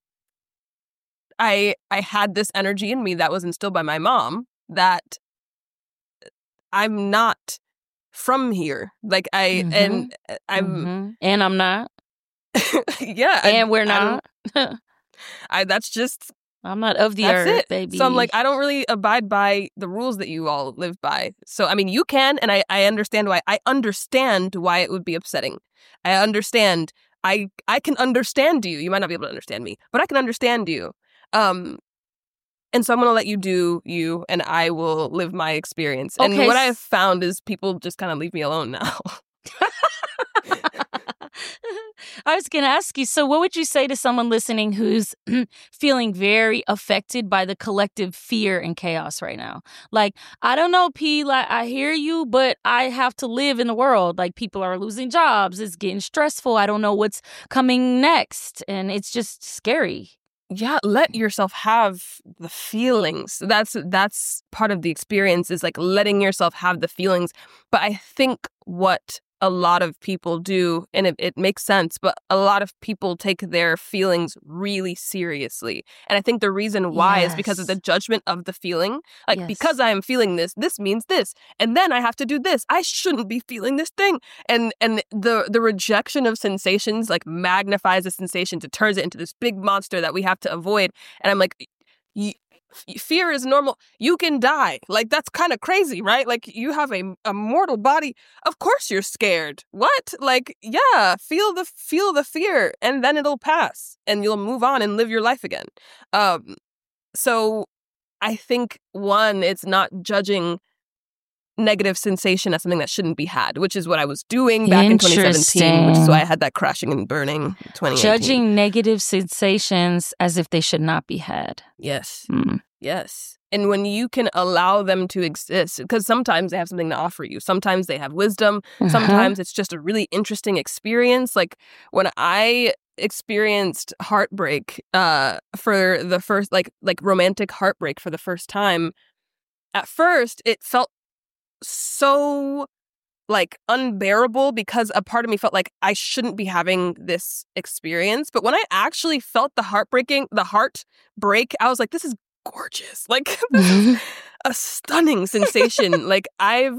I, I had this energy in me that was instilled by my mom that I'm not from here. Like I, Mhm. and I'm, Mhm. And I'm not. yeah. I- And we're I not. don't- I, that's just, I'm not of the that's earth, it. baby. So I'm like, I don't really abide by the rules that you all live by. So, I mean, you can, and I, I understand why. I understand why it would be upsetting. I understand. I, I can understand you. You might not be able to understand me, but I can understand you. Um, and so I'm going to let you do you, and I will live my experience. And Okay, what s- I've found is people just kind of leave me alone now. I was going to ask you, so what would you say to someone listening who's feeling very affected by the collective fear and chaos right now? Like, I don't know, P, like, I hear you, but I have to live in the world. Like, people are losing jobs. It's getting stressful. I don't know what's coming next. And it's just scary. Yeah, let yourself have the feelings. That's that's part of the experience, is like letting yourself have the feelings. But I think what a lot of people do, and it, it makes sense, but a lot of people take their feelings really seriously. And I think the reason why is because of the Yes. judgment of the feeling. Like, Yes. because I am feeling this, this means this. And then I have to do this. I shouldn't be feeling this thing. And and the the rejection of sensations like magnifies the sensations. It turns it into this big monster that we have to avoid. And I'm like, y- f- fear is normal. You can die. Like, that's kind of crazy, right? Like, you have a, a mortal body. Of course you're scared. What? Like, yeah, feel the feel the fear, and then it'll pass and you'll move on and live your life again. Um so I think, one, it's not judging negative sensation as something that shouldn't be had, which is what I was doing back in twenty seventeen, which is why I had that crashing and burning in twenty eighteen. Judging negative sensations as if they should not be had. Yes. Mm. Yes. And when you can allow them to exist, because sometimes they have something to offer you. Sometimes they have wisdom. Uh-huh. Sometimes it's just a really interesting experience. Like when I experienced heartbreak uh, for the first, like, like romantic heartbreak for the first time, at first it felt so like unbearable because a part of me felt like I shouldn't be having this experience. But when I actually felt the heartbreaking, the heart break, I was like, this is gorgeous. Like, this is a stunning sensation. Like, I've,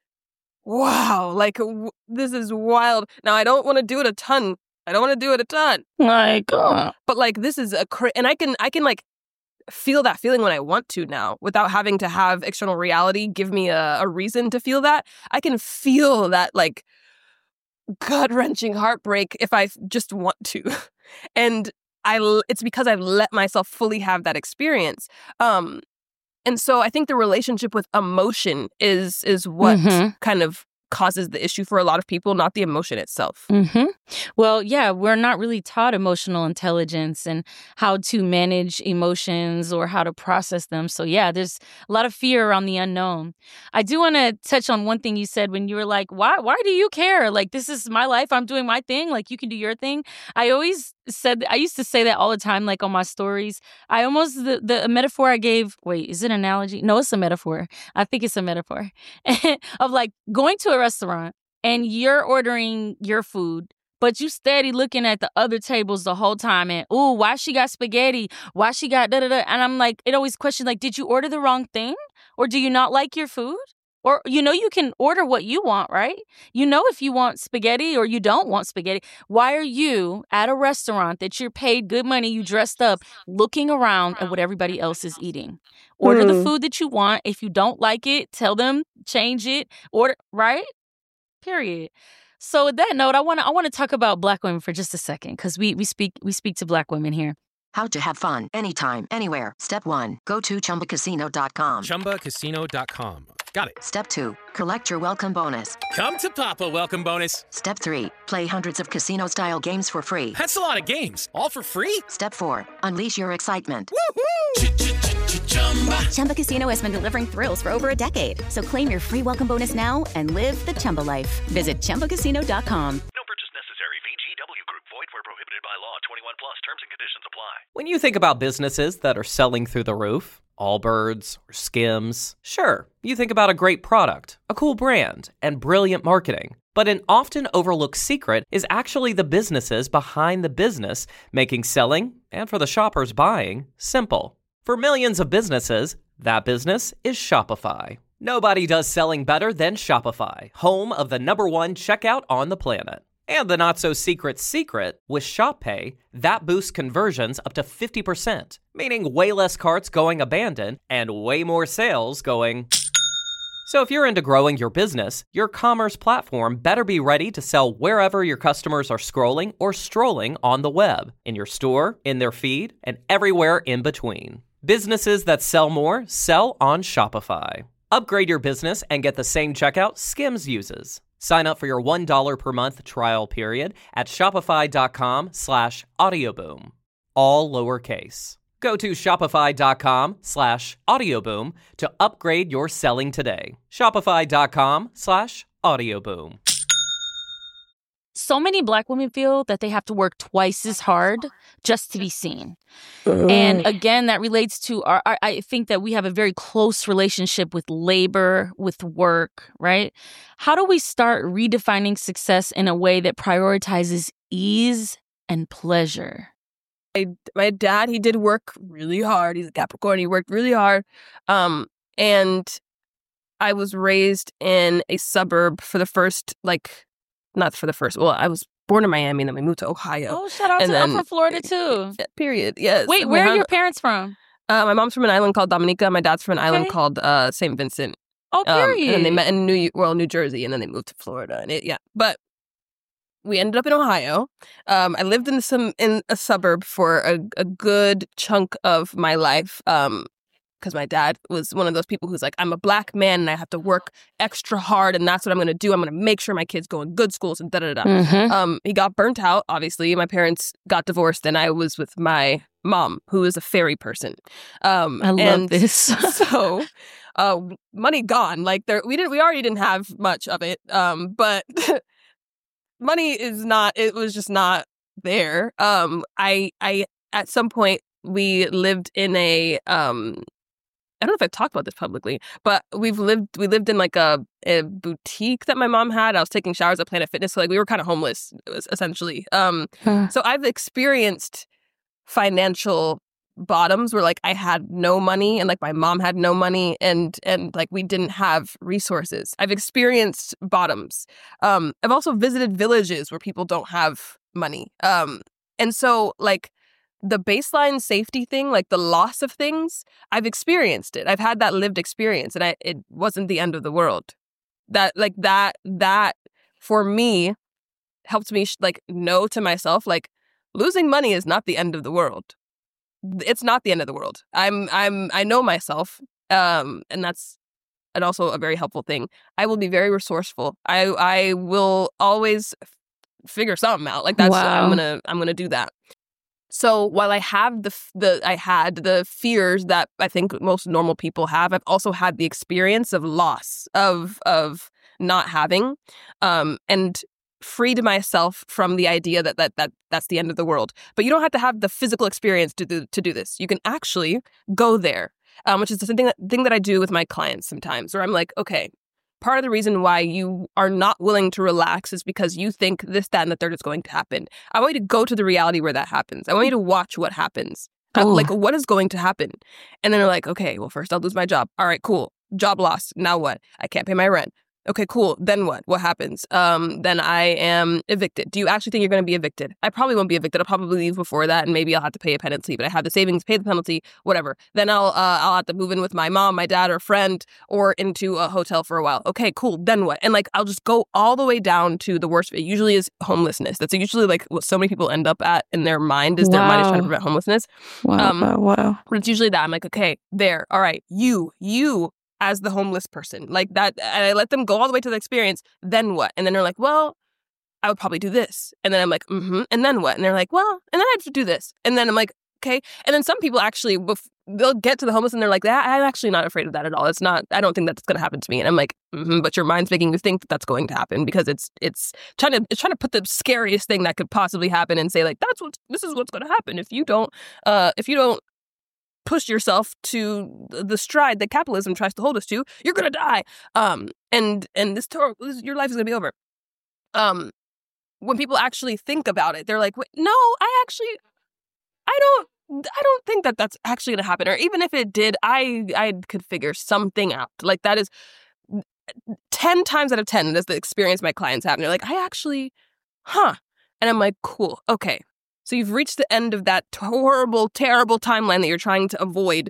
wow, like, w- this is wild. Now, I don't want to do it a ton. I don't want to do it a ton. Like, uh, But like, this is a, cra- and I can, I can like, feel that feeling when I want to now without having to have external reality give me a, a reason to feel that. I can feel that like gut-wrenching heartbreak if I just want to. And I l- it's because I've let myself fully have that experience. Um and so I think the relationship with emotion is is what Mhm. kind of causes the issue for a lot of people, not the emotion itself. Mm-hmm. Well, yeah, we're not really taught emotional intelligence and how to manage emotions or how to process them. So, yeah, there's a lot of fear around the unknown. I do want to touch on one thing you said when you were like, why, why do you care? Like, this is my life. I'm doing my thing. Like, you can do your thing. I always said, I used to say that all the time, like on my stories. I almost, the, the metaphor I gave, wait, is it an analogy? No, it's a metaphor. I think it's a metaphor of like going to a restaurant and you're ordering your food, but you steady looking at the other tables the whole time and, ooh, why she got spaghetti? Why she got da-da-da? And I'm like, it always questions like, did you order the wrong thing? Or do you not like your food? Or, you know, you can order what you want, right? You know if you want spaghetti or you don't want spaghetti. Why are you at a restaurant that you're paid good money, you dressed up, looking around at what everybody else is eating? Order the Hmm. food that you want. If you don't like it, tell them, change it, order, right? Period. So with that note, I want to I want to talk about Black women for just a second because we we speak we speak to Black women here. How to have fun anytime, anywhere. Step one, go to Chumba Casino dot com. Chumba Casino dot com. Got it. Step two, collect your welcome bonus. Come to Papa welcome bonus. Step three, play hundreds of casino-style games for free. That's a lot of games. All for free? Step four, unleash your excitement. Woohoo! Chumba Casino has been delivering thrills for over a decade. So claim your free welcome bonus now and live the Chumba life. Visit Chumba Casino dot com. No purchase necessary. V G W Group. Void where prohibited by law. twenty-one plus. Terms and conditions apply. When you think about businesses that are selling through the roof, Allbirds or Skims, sure, you think about a great product, a cool brand, and brilliant marketing. But an often overlooked secret is actually the businesses behind the business, making selling, and for the shoppers buying, simple. For millions of businesses, that business is Shopify. Nobody does selling better than Shopify, home of the number one checkout on the planet. And the not-so-secret secret, with ShopPay, that boosts conversions up to fifty percent, meaning way less carts going abandoned and way more sales going... So if you're into growing your business, your commerce platform better be ready to sell wherever your customers are scrolling or strolling on the web, in your store, in their feed, and everywhere in between. Businesses that sell more sell on Shopify. Upgrade your business and get the same checkout Skims uses. Sign up for your one dollar per month trial period at shopify.com slash audioboom. All lowercase. Go to shopify.com slash audioboom to upgrade your selling today. Shopify.com slash audioboom. So many Black women feel that they have to work twice as hard just to be seen. And again, that relates to our, our, I think that we have a very close relationship with labor, with work, right? How do we start redefining success in a way that prioritizes ease and pleasure? My, my dad, he did work really hard. He's a Capricorn. He worked really hard. Um, and I was raised in a suburb for the first, like, not for the first, well, I was born in Miami and then we moved to Ohio. Oh, shout out and to, then, I'm from Florida too. Period, yes. Wait, My where mom, are your parents from? Uh, my mom's from an island called Dominica. My dad's from an Okay. island called uh, Saint Vincent. Oh, period. Um, and then they met in New well, New Jersey, and then they moved to Florida. And it, yeah, but we ended up in Ohio. Um, I lived in some in a suburb for a, a good chunk of my life. Um, because my dad was one of those people who's like, I'm a Black man and I have to work extra hard, and that's what I'm going to do. I'm going to make sure my kids go in good schools and da da da. Mhm. Um, he got burnt out. Obviously, my parents got divorced, and I was with my mom, who is a fairy person. Um, I love and this. so, uh, money gone. Like there, we didn't. We already didn't have much of it. Um, but money is not. It was just not there. Um, I, I at some point we lived in a um. I don't know if I've talked about this publicly, but we've lived we lived in like a, a boutique that my mom had. I was taking showers at Planet Fitness, so like we were kind of homeless, essentially. Um, Huh. so I've experienced financial bottoms where like I had no money and like my mom had no money and and like we didn't have resources. I've experienced bottoms. Um, I've also visited villages where people don't have money. Um, and so like. The baseline safety thing, like the loss of things, I've experienced it. I've had that lived experience, and I it wasn't the end of the world. That like that that for me helped me sh- like know to myself like losing money is not the end of the world. It's not the end of the world. I'm I'm I know myself, um, and that's and also a very helpful thing. I will be very resourceful. I I will always f- figure something out. Like that's Wow. I'm gonna I'm gonna do that. So while I have the the I had the fears that I think most normal people have, I've also had the experience of loss of of not having, um, and freed myself from the idea that that that that's the end of the world. But you don't have to have the physical experience to do to do this. You can actually go there, um, which is the thing that thing that I do with my clients sometimes, where I'm like, okay. Part of the reason why you are not willing to relax is because you think this, that, and the third is going to happen. I want you to go to the reality where that happens. I want you to watch what happens. Uh, Ooh. like, what is going to happen? And then they're like, okay, well, first I'll lose my job. All right, cool. Job lost. Now what? I can't pay my rent. Okay, cool. Then what? What happens? Um, then I am evicted. Do you actually think you're going to be evicted? I probably won't be evicted. I'll probably leave before that, and maybe I'll have to pay a penalty. But I have the savings, pay the penalty, whatever. Then I'll uh, I'll have to move in with my mom, my dad, or friend, or into a hotel for a while. Okay, cool. Then what? And like I'll just go all the way down to the worst. It usually is homelessness. That's usually like what so many people end up at in their mind is their mind is trying to Wow. prevent homelessness. Wow, Um, wow, wow. But it's usually that I'm like, okay, there. All right, you, you. as the homeless person. Like that, and I let them go all the way to the experience. Then what? And then they're like, well, I would probably do this. And then I'm like, mm-hmm. And then what? And they're like, well, and then I'd do this. And then I'm like, okay. And then some people actually, they'll get to the homeless and they're like, that I'm actually not afraid of that at all. It's not, I don't think that's going to happen to me. And I'm like, mm-hmm, but your mind's making you think that that's going to happen because it's, it's trying to, it's trying to put the scariest thing that could possibly happen and say like, that's what, this is what's going to happen. If you don't, uh, if you don't push yourself to the stride that capitalism tries to hold us to, you're going to die. Um, and, and this, tor- this, your life is going to be over. Um, when people actually think about it, they're like, wait, no, I actually, I don't, I don't think that that's actually going to happen. Or even if it did, I I could figure something out. Like that is ten times out of ten, that's the experience my clients have. And they're like, I actually, huh. And I'm like, cool. Okay. So you've reached the end of that horrible, terrible timeline that you're trying to avoid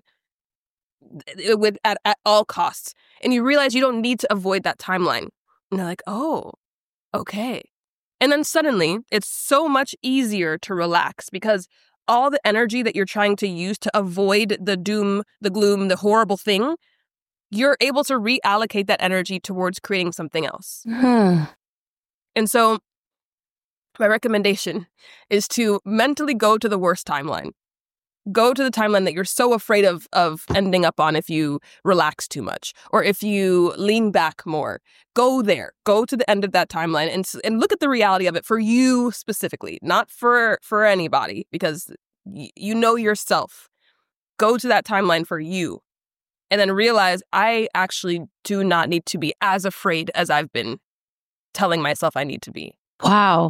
with at, at all costs. And you realize you don't need to avoid that timeline. And they're like, oh, okay. And then suddenly it's so much easier to relax because all the energy that you're trying to use to avoid the doom, the gloom, the horrible thing, you're able to reallocate that energy towards creating something else. Hmm. And so my recommendation is to mentally go to the worst timeline. Go to the timeline that you're so afraid of of ending up on if you relax too much or if you lean back more. Go there. Go to the end of that timeline and and look at the reality of it for you specifically, not for for anybody, because y- you know yourself. Go to that timeline for you and then realize I actually do not need to be as afraid as I've been telling myself I need to be. Wow.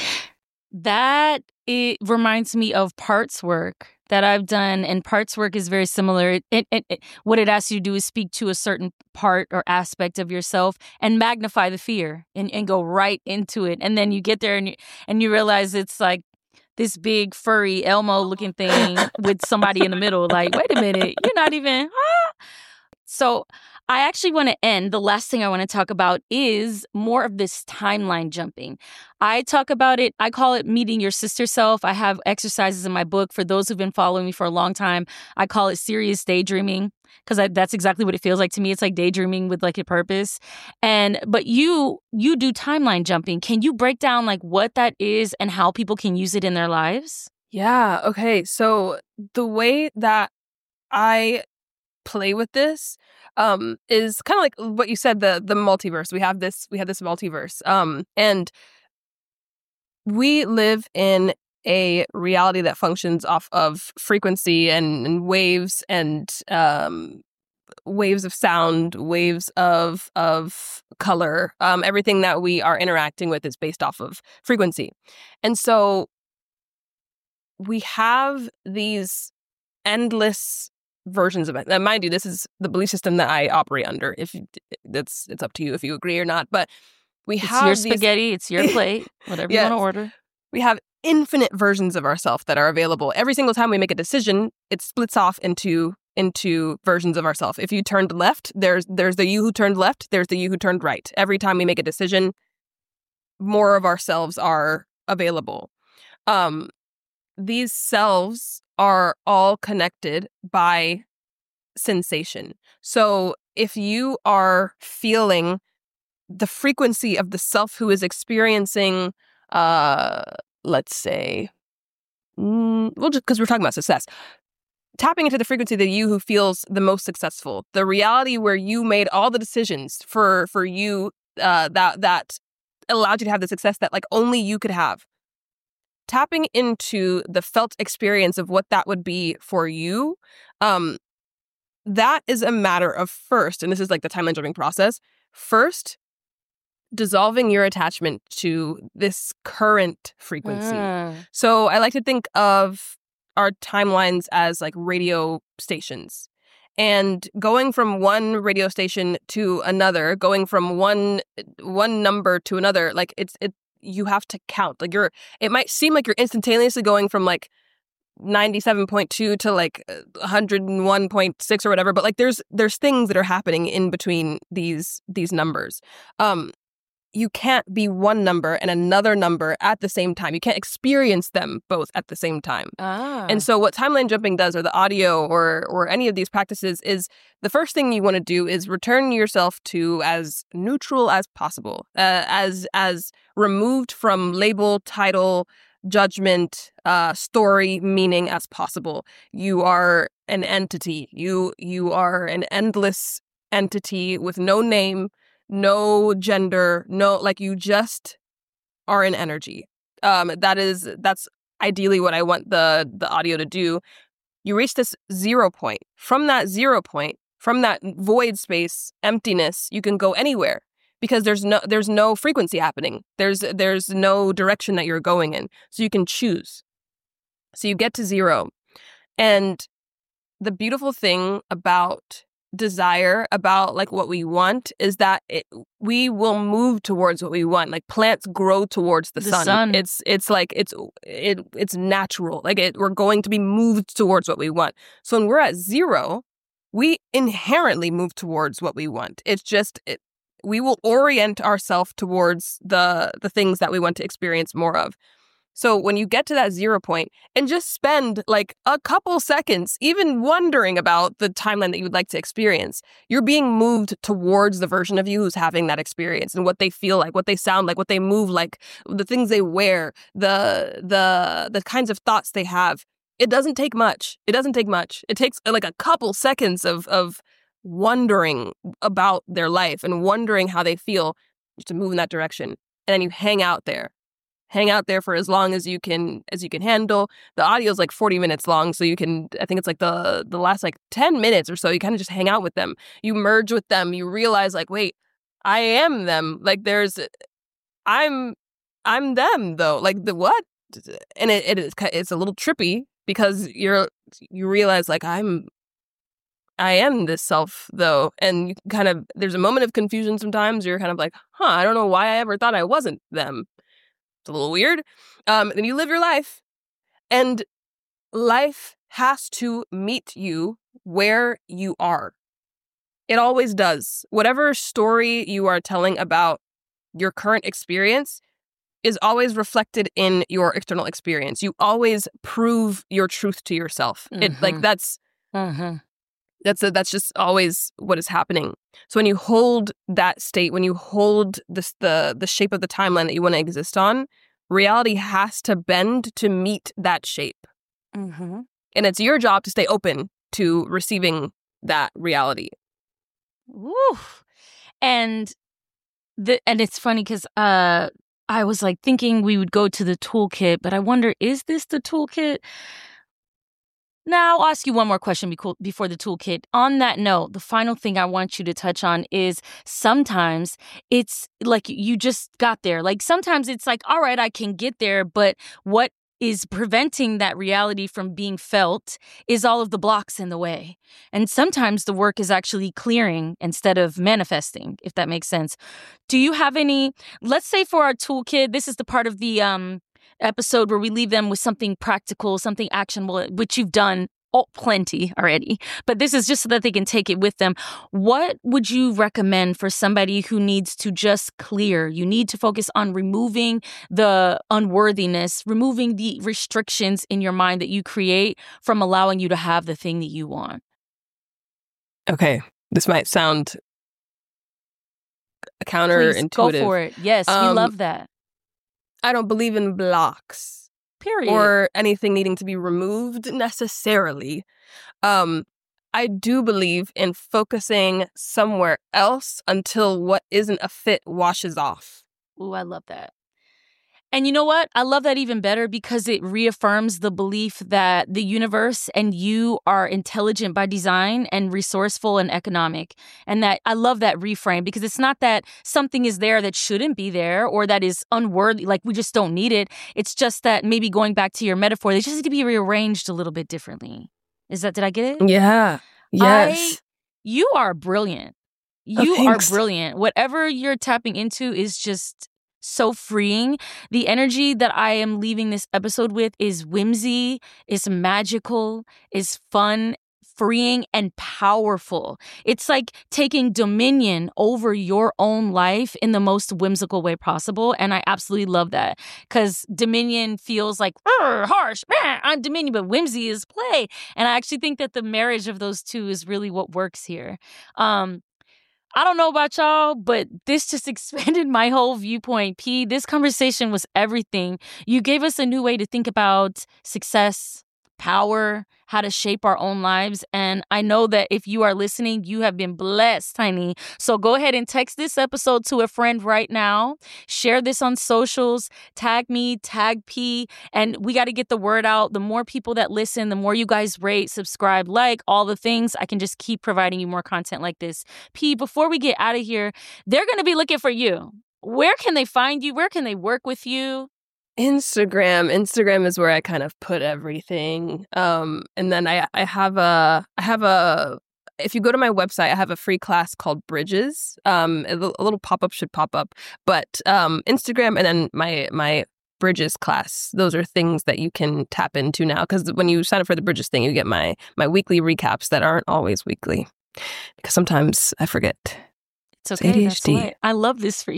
That it reminds me of parts work that I've done, and parts work is very similar. It, it, it, it, what it asks you to do is speak to a certain part or aspect of yourself and magnify the fear and, and go right into it. And then you get there and you, and you realize it's like this big furry Elmo looking thing with somebody in the middle. Like, wait a minute, you're not even, ah. So I actually want to end. The last thing I want to talk about is more of this timeline jumping. I talk about it. I call it meeting your sister self. I have exercises in my book. For those who've been following me for a long time, I call it serious daydreaming because that's exactly what it feels like to me. It's like daydreaming with like a purpose. And but you you do timeline jumping. Can you break down like what that is and how people can use it in their lives? Yeah. Okay. So the way that I play with this um is kind of like what you said, the the multiverse. We have this we have this multiverse. Um and we live in a reality that functions off of frequency and, and waves and um waves of sound, waves of of color. Um everything that we are interacting with is based off of frequency. And so we have these endless versions of it. Now, mind you, this is the belief system that I operate under. If you, that's, it's up to you if you agree or not. But we it's have your these... spaghetti, it's your plate, whatever yes. you want to order. We have infinite versions of ourselves that are available. Every single time we make a decision, it splits off into into versions of ourselves. If you turned left, there's there's the you who turned left. There's the you who turned right. Every time we make a decision, more of ourselves are available. Um, these selves are all connected by sensation. So if you are feeling the frequency of the self who is experiencing, uh, let's say, mm, well, just because we're talking about success, tapping into the frequency of the you who feels the most successful, the reality where you made all the decisions for for you uh, that that allowed you to have the success that like only you could have. Tapping into the felt experience of what that would be for you, um, that is a matter of first, and this is like the timeline jumping process, first, dissolving your attachment to this current frequency. Mm. So I like to think of our timelines as like radio stations. And going from one radio station to another, going from one one number to another, like it's it you have to count. Like you're, it might seem like you're instantaneously going from like ninety-seven point two to like one hundred one point six or whatever, but like there's there's things that are happening in between these these numbers. Um, you can't be one number and another number at the same time. You can't experience them both at the same time. Ah. And so what timeline jumping does, or the audio or or any of these practices, is the first thing you want to do is return yourself to as neutral as possible, uh, as as removed from label, title, judgment, uh, story, meaning as possible. You are an entity. You you are an endless entity with no name, no gender, no, like, you just are an energy. Um, that is, that's ideally what I want the the audio to do. You reach this zero point. From that zero point, from that void space, emptiness, you can go anywhere because there's no there's no frequency happening. There's there's no direction that you're going in. So you can choose. So you get to zero. And the beautiful thing about desire, about like what we want, is that it, we will move towards what we want. Like plants grow towards the, The sun. sun. It's it's like it's it it's natural. Like it, we're going to be moved towards what we want. So when we're at zero, we inherently move towards what we want. It's just it, we will orient ourselves towards the the things that we want to experience more of. So when you get to that zero point and just spend like a couple seconds even wondering about the timeline that you would like to experience, you're being moved towards the version of you who's having that experience and what they feel like, what they sound like, what they move like, the things they wear, the the the kinds of thoughts they have. It doesn't take much. It doesn't take much. It takes like a couple seconds of of wondering about their life and wondering how they feel to move in that direction. And then you hang out there. Hang out there for as long as you can as you can handle. The audio is like forty minutes long, so you can, I think it's like the the last like ten minutes or so, you kind of just hang out with them. You merge with them. You realize like, wait, I am them. Like there's, I'm, I'm them though. Like the what? And it, it is, it's a little trippy because you're, you realize like I'm, I am this self though. And you kind of, there's a moment of confusion sometimes. You're kind of like, huh, I don't know why I ever thought I wasn't them. It's a little weird. Um, then you live your life, and life has to meet you where you are. It always does. Whatever story you are telling about your current experience is always reflected in your external experience. You always prove your truth to yourself. Mm-hmm. It like that's mm-hmm. that's a, that's just always what is happening. So when you hold that state, when you hold this, the the shape of the timeline that you want to exist on, reality has to bend to meet that shape. Mm-hmm. And it's your job to stay open to receiving that reality. Woo. And the and it's funny because uh, I was like thinking we would go to the toolkit, but I wonder, is this the toolkit? Now, I'll ask you one more question before the toolkit. On that note, the final thing I want you to touch on is sometimes it's like you just got there. Like sometimes it's like, all right, I can get there, but what is preventing that reality from being felt is all of the blocks in the way. And sometimes the work is actually clearing instead of manifesting, if that makes sense. Do you have any, let's say for our toolkit, this is the part of the um. episode where we leave them with something practical, something actionable, which you've done oh, plenty already. But this is just so that they can take it with them. What would you recommend for somebody who needs to just clear? You need to focus on removing the unworthiness, removing the restrictions in your mind that you create from allowing you to have the thing that you want. Okay, this might sound counterintuitive. Please, go for it. Yes, um, we love that. I don't believe in blocks. Period. Or anything needing to be removed necessarily. Um, I do believe in focusing somewhere else until what isn't a fit washes off. Ooh, I love that. And you know what? I love that even better because it reaffirms the belief that the universe and you are intelligent by design and resourceful and economic. And that I love that reframe because it's not that something is there that shouldn't be there or that is unworthy, like we just don't need it. It's just that maybe going back to your metaphor, they just need to be rearranged a little bit differently. Is that, did I get it? Yeah. Yes. I, you are brilliant. You oh, are brilliant. Whatever you're tapping into is just so freeing. The energy that I am leaving this episode with is whimsy, is magical, is fun, freeing and powerful. It's like taking dominion over your own life in the most whimsical way possible. And I absolutely love that because dominion feels like harsh. I'm dominion, but whimsy is play. And I actually think that the marriage of those two is really what works here. Um, I don't know about y'all, but this just expanded my whole viewpoint. P, this conversation was everything. You gave us a new way to think about success, power, how to shape our own lives. And I know that if you are listening, you have been blessed, Tiny. So go ahead and text this episode to a friend right now. Share this on socials. Tag me, tag P. And we got to get the word out. The more people that listen, the more you guys rate, subscribe, like, all the things, I can just keep providing you more content like this. P, before we get out of here, they're going to be looking for you. Where can they find you? Where can they work with you? Instagram. Instagram is where I kind of put everything. Um, and then I, I have a, I have a, if you go to my website, I have a free class called Bridges. Um, a, a little pop-up should pop up, but um, Instagram and then my, my Bridges class. Those are things that you can tap into now. Cause when you sign up for the Bridges thing, you get my, my weekly recaps that aren't always weekly because sometimes I forget. It's okay. A D H D. I love this for you.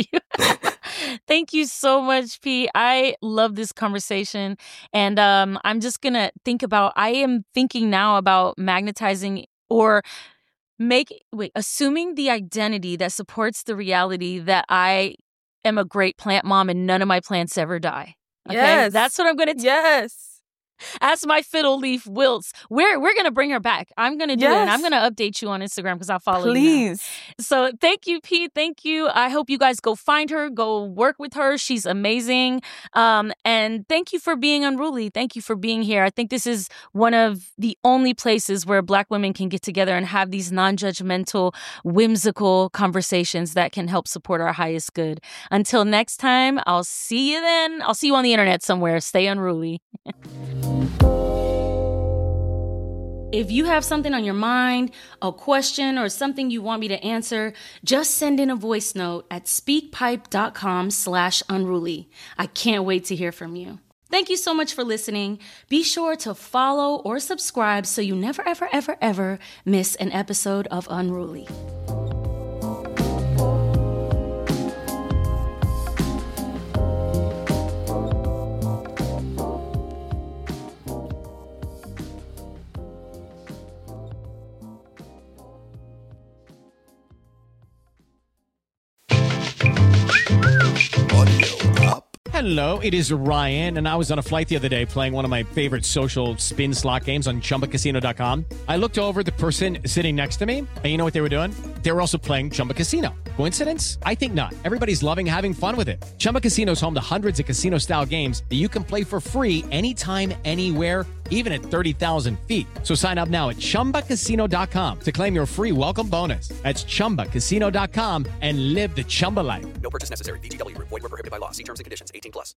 Thank you so much, P. I love this conversation. And um, I'm just going to think about, I am thinking now about magnetizing or make, wait, assuming the identity that supports the reality that I am a great plant mom and none of my plants ever die. Okay? Yes. That's what I'm going to do. Yes. As my fiddle leaf wilts, we're we're gonna bring her back. I'm gonna do yes. it, and I'm gonna update you on Instagram because I'll follow Please. you. Please. So thank you, Pete. Thank you. I hope you guys go find her, go work with her. She's amazing. Um, and thank you for being unruly. Thank you for being here. I think this is one of the only places where Black women can get together and have these non-judgmental, whimsical conversations that can help support our highest good. Until next time, I'll see you then. I'll see you on the internet somewhere. Stay unruly. If you have something on your mind, a question, or something you want me to answer, just send in a voice note at speakpipe.com slash unruly. I can't wait to hear from you. Thank you so much for listening. Be sure to follow or subscribe so you never, ever, ever, ever miss an episode of Unruly. Hello, it is Ryan, and I was on a flight the other day playing one of my favorite social spin slot games on Chumba Casino dot com. I looked over at the person sitting next to me, and you know what they were doing? They were also playing Chumba Casino. Coincidence? I think not. Everybody's loving having fun with it. Chumba Casino is home to hundreds of casino-style games that you can play for free anytime, anywhere, even at thirty thousand feet. So sign up now at Chumba Casino dot com to claim your free welcome bonus. That's Chumba Casino dot com and live the Chumba life. No purchase necessary. V G W Group. Void where prohibited by law. See terms and conditions. eighteen plus.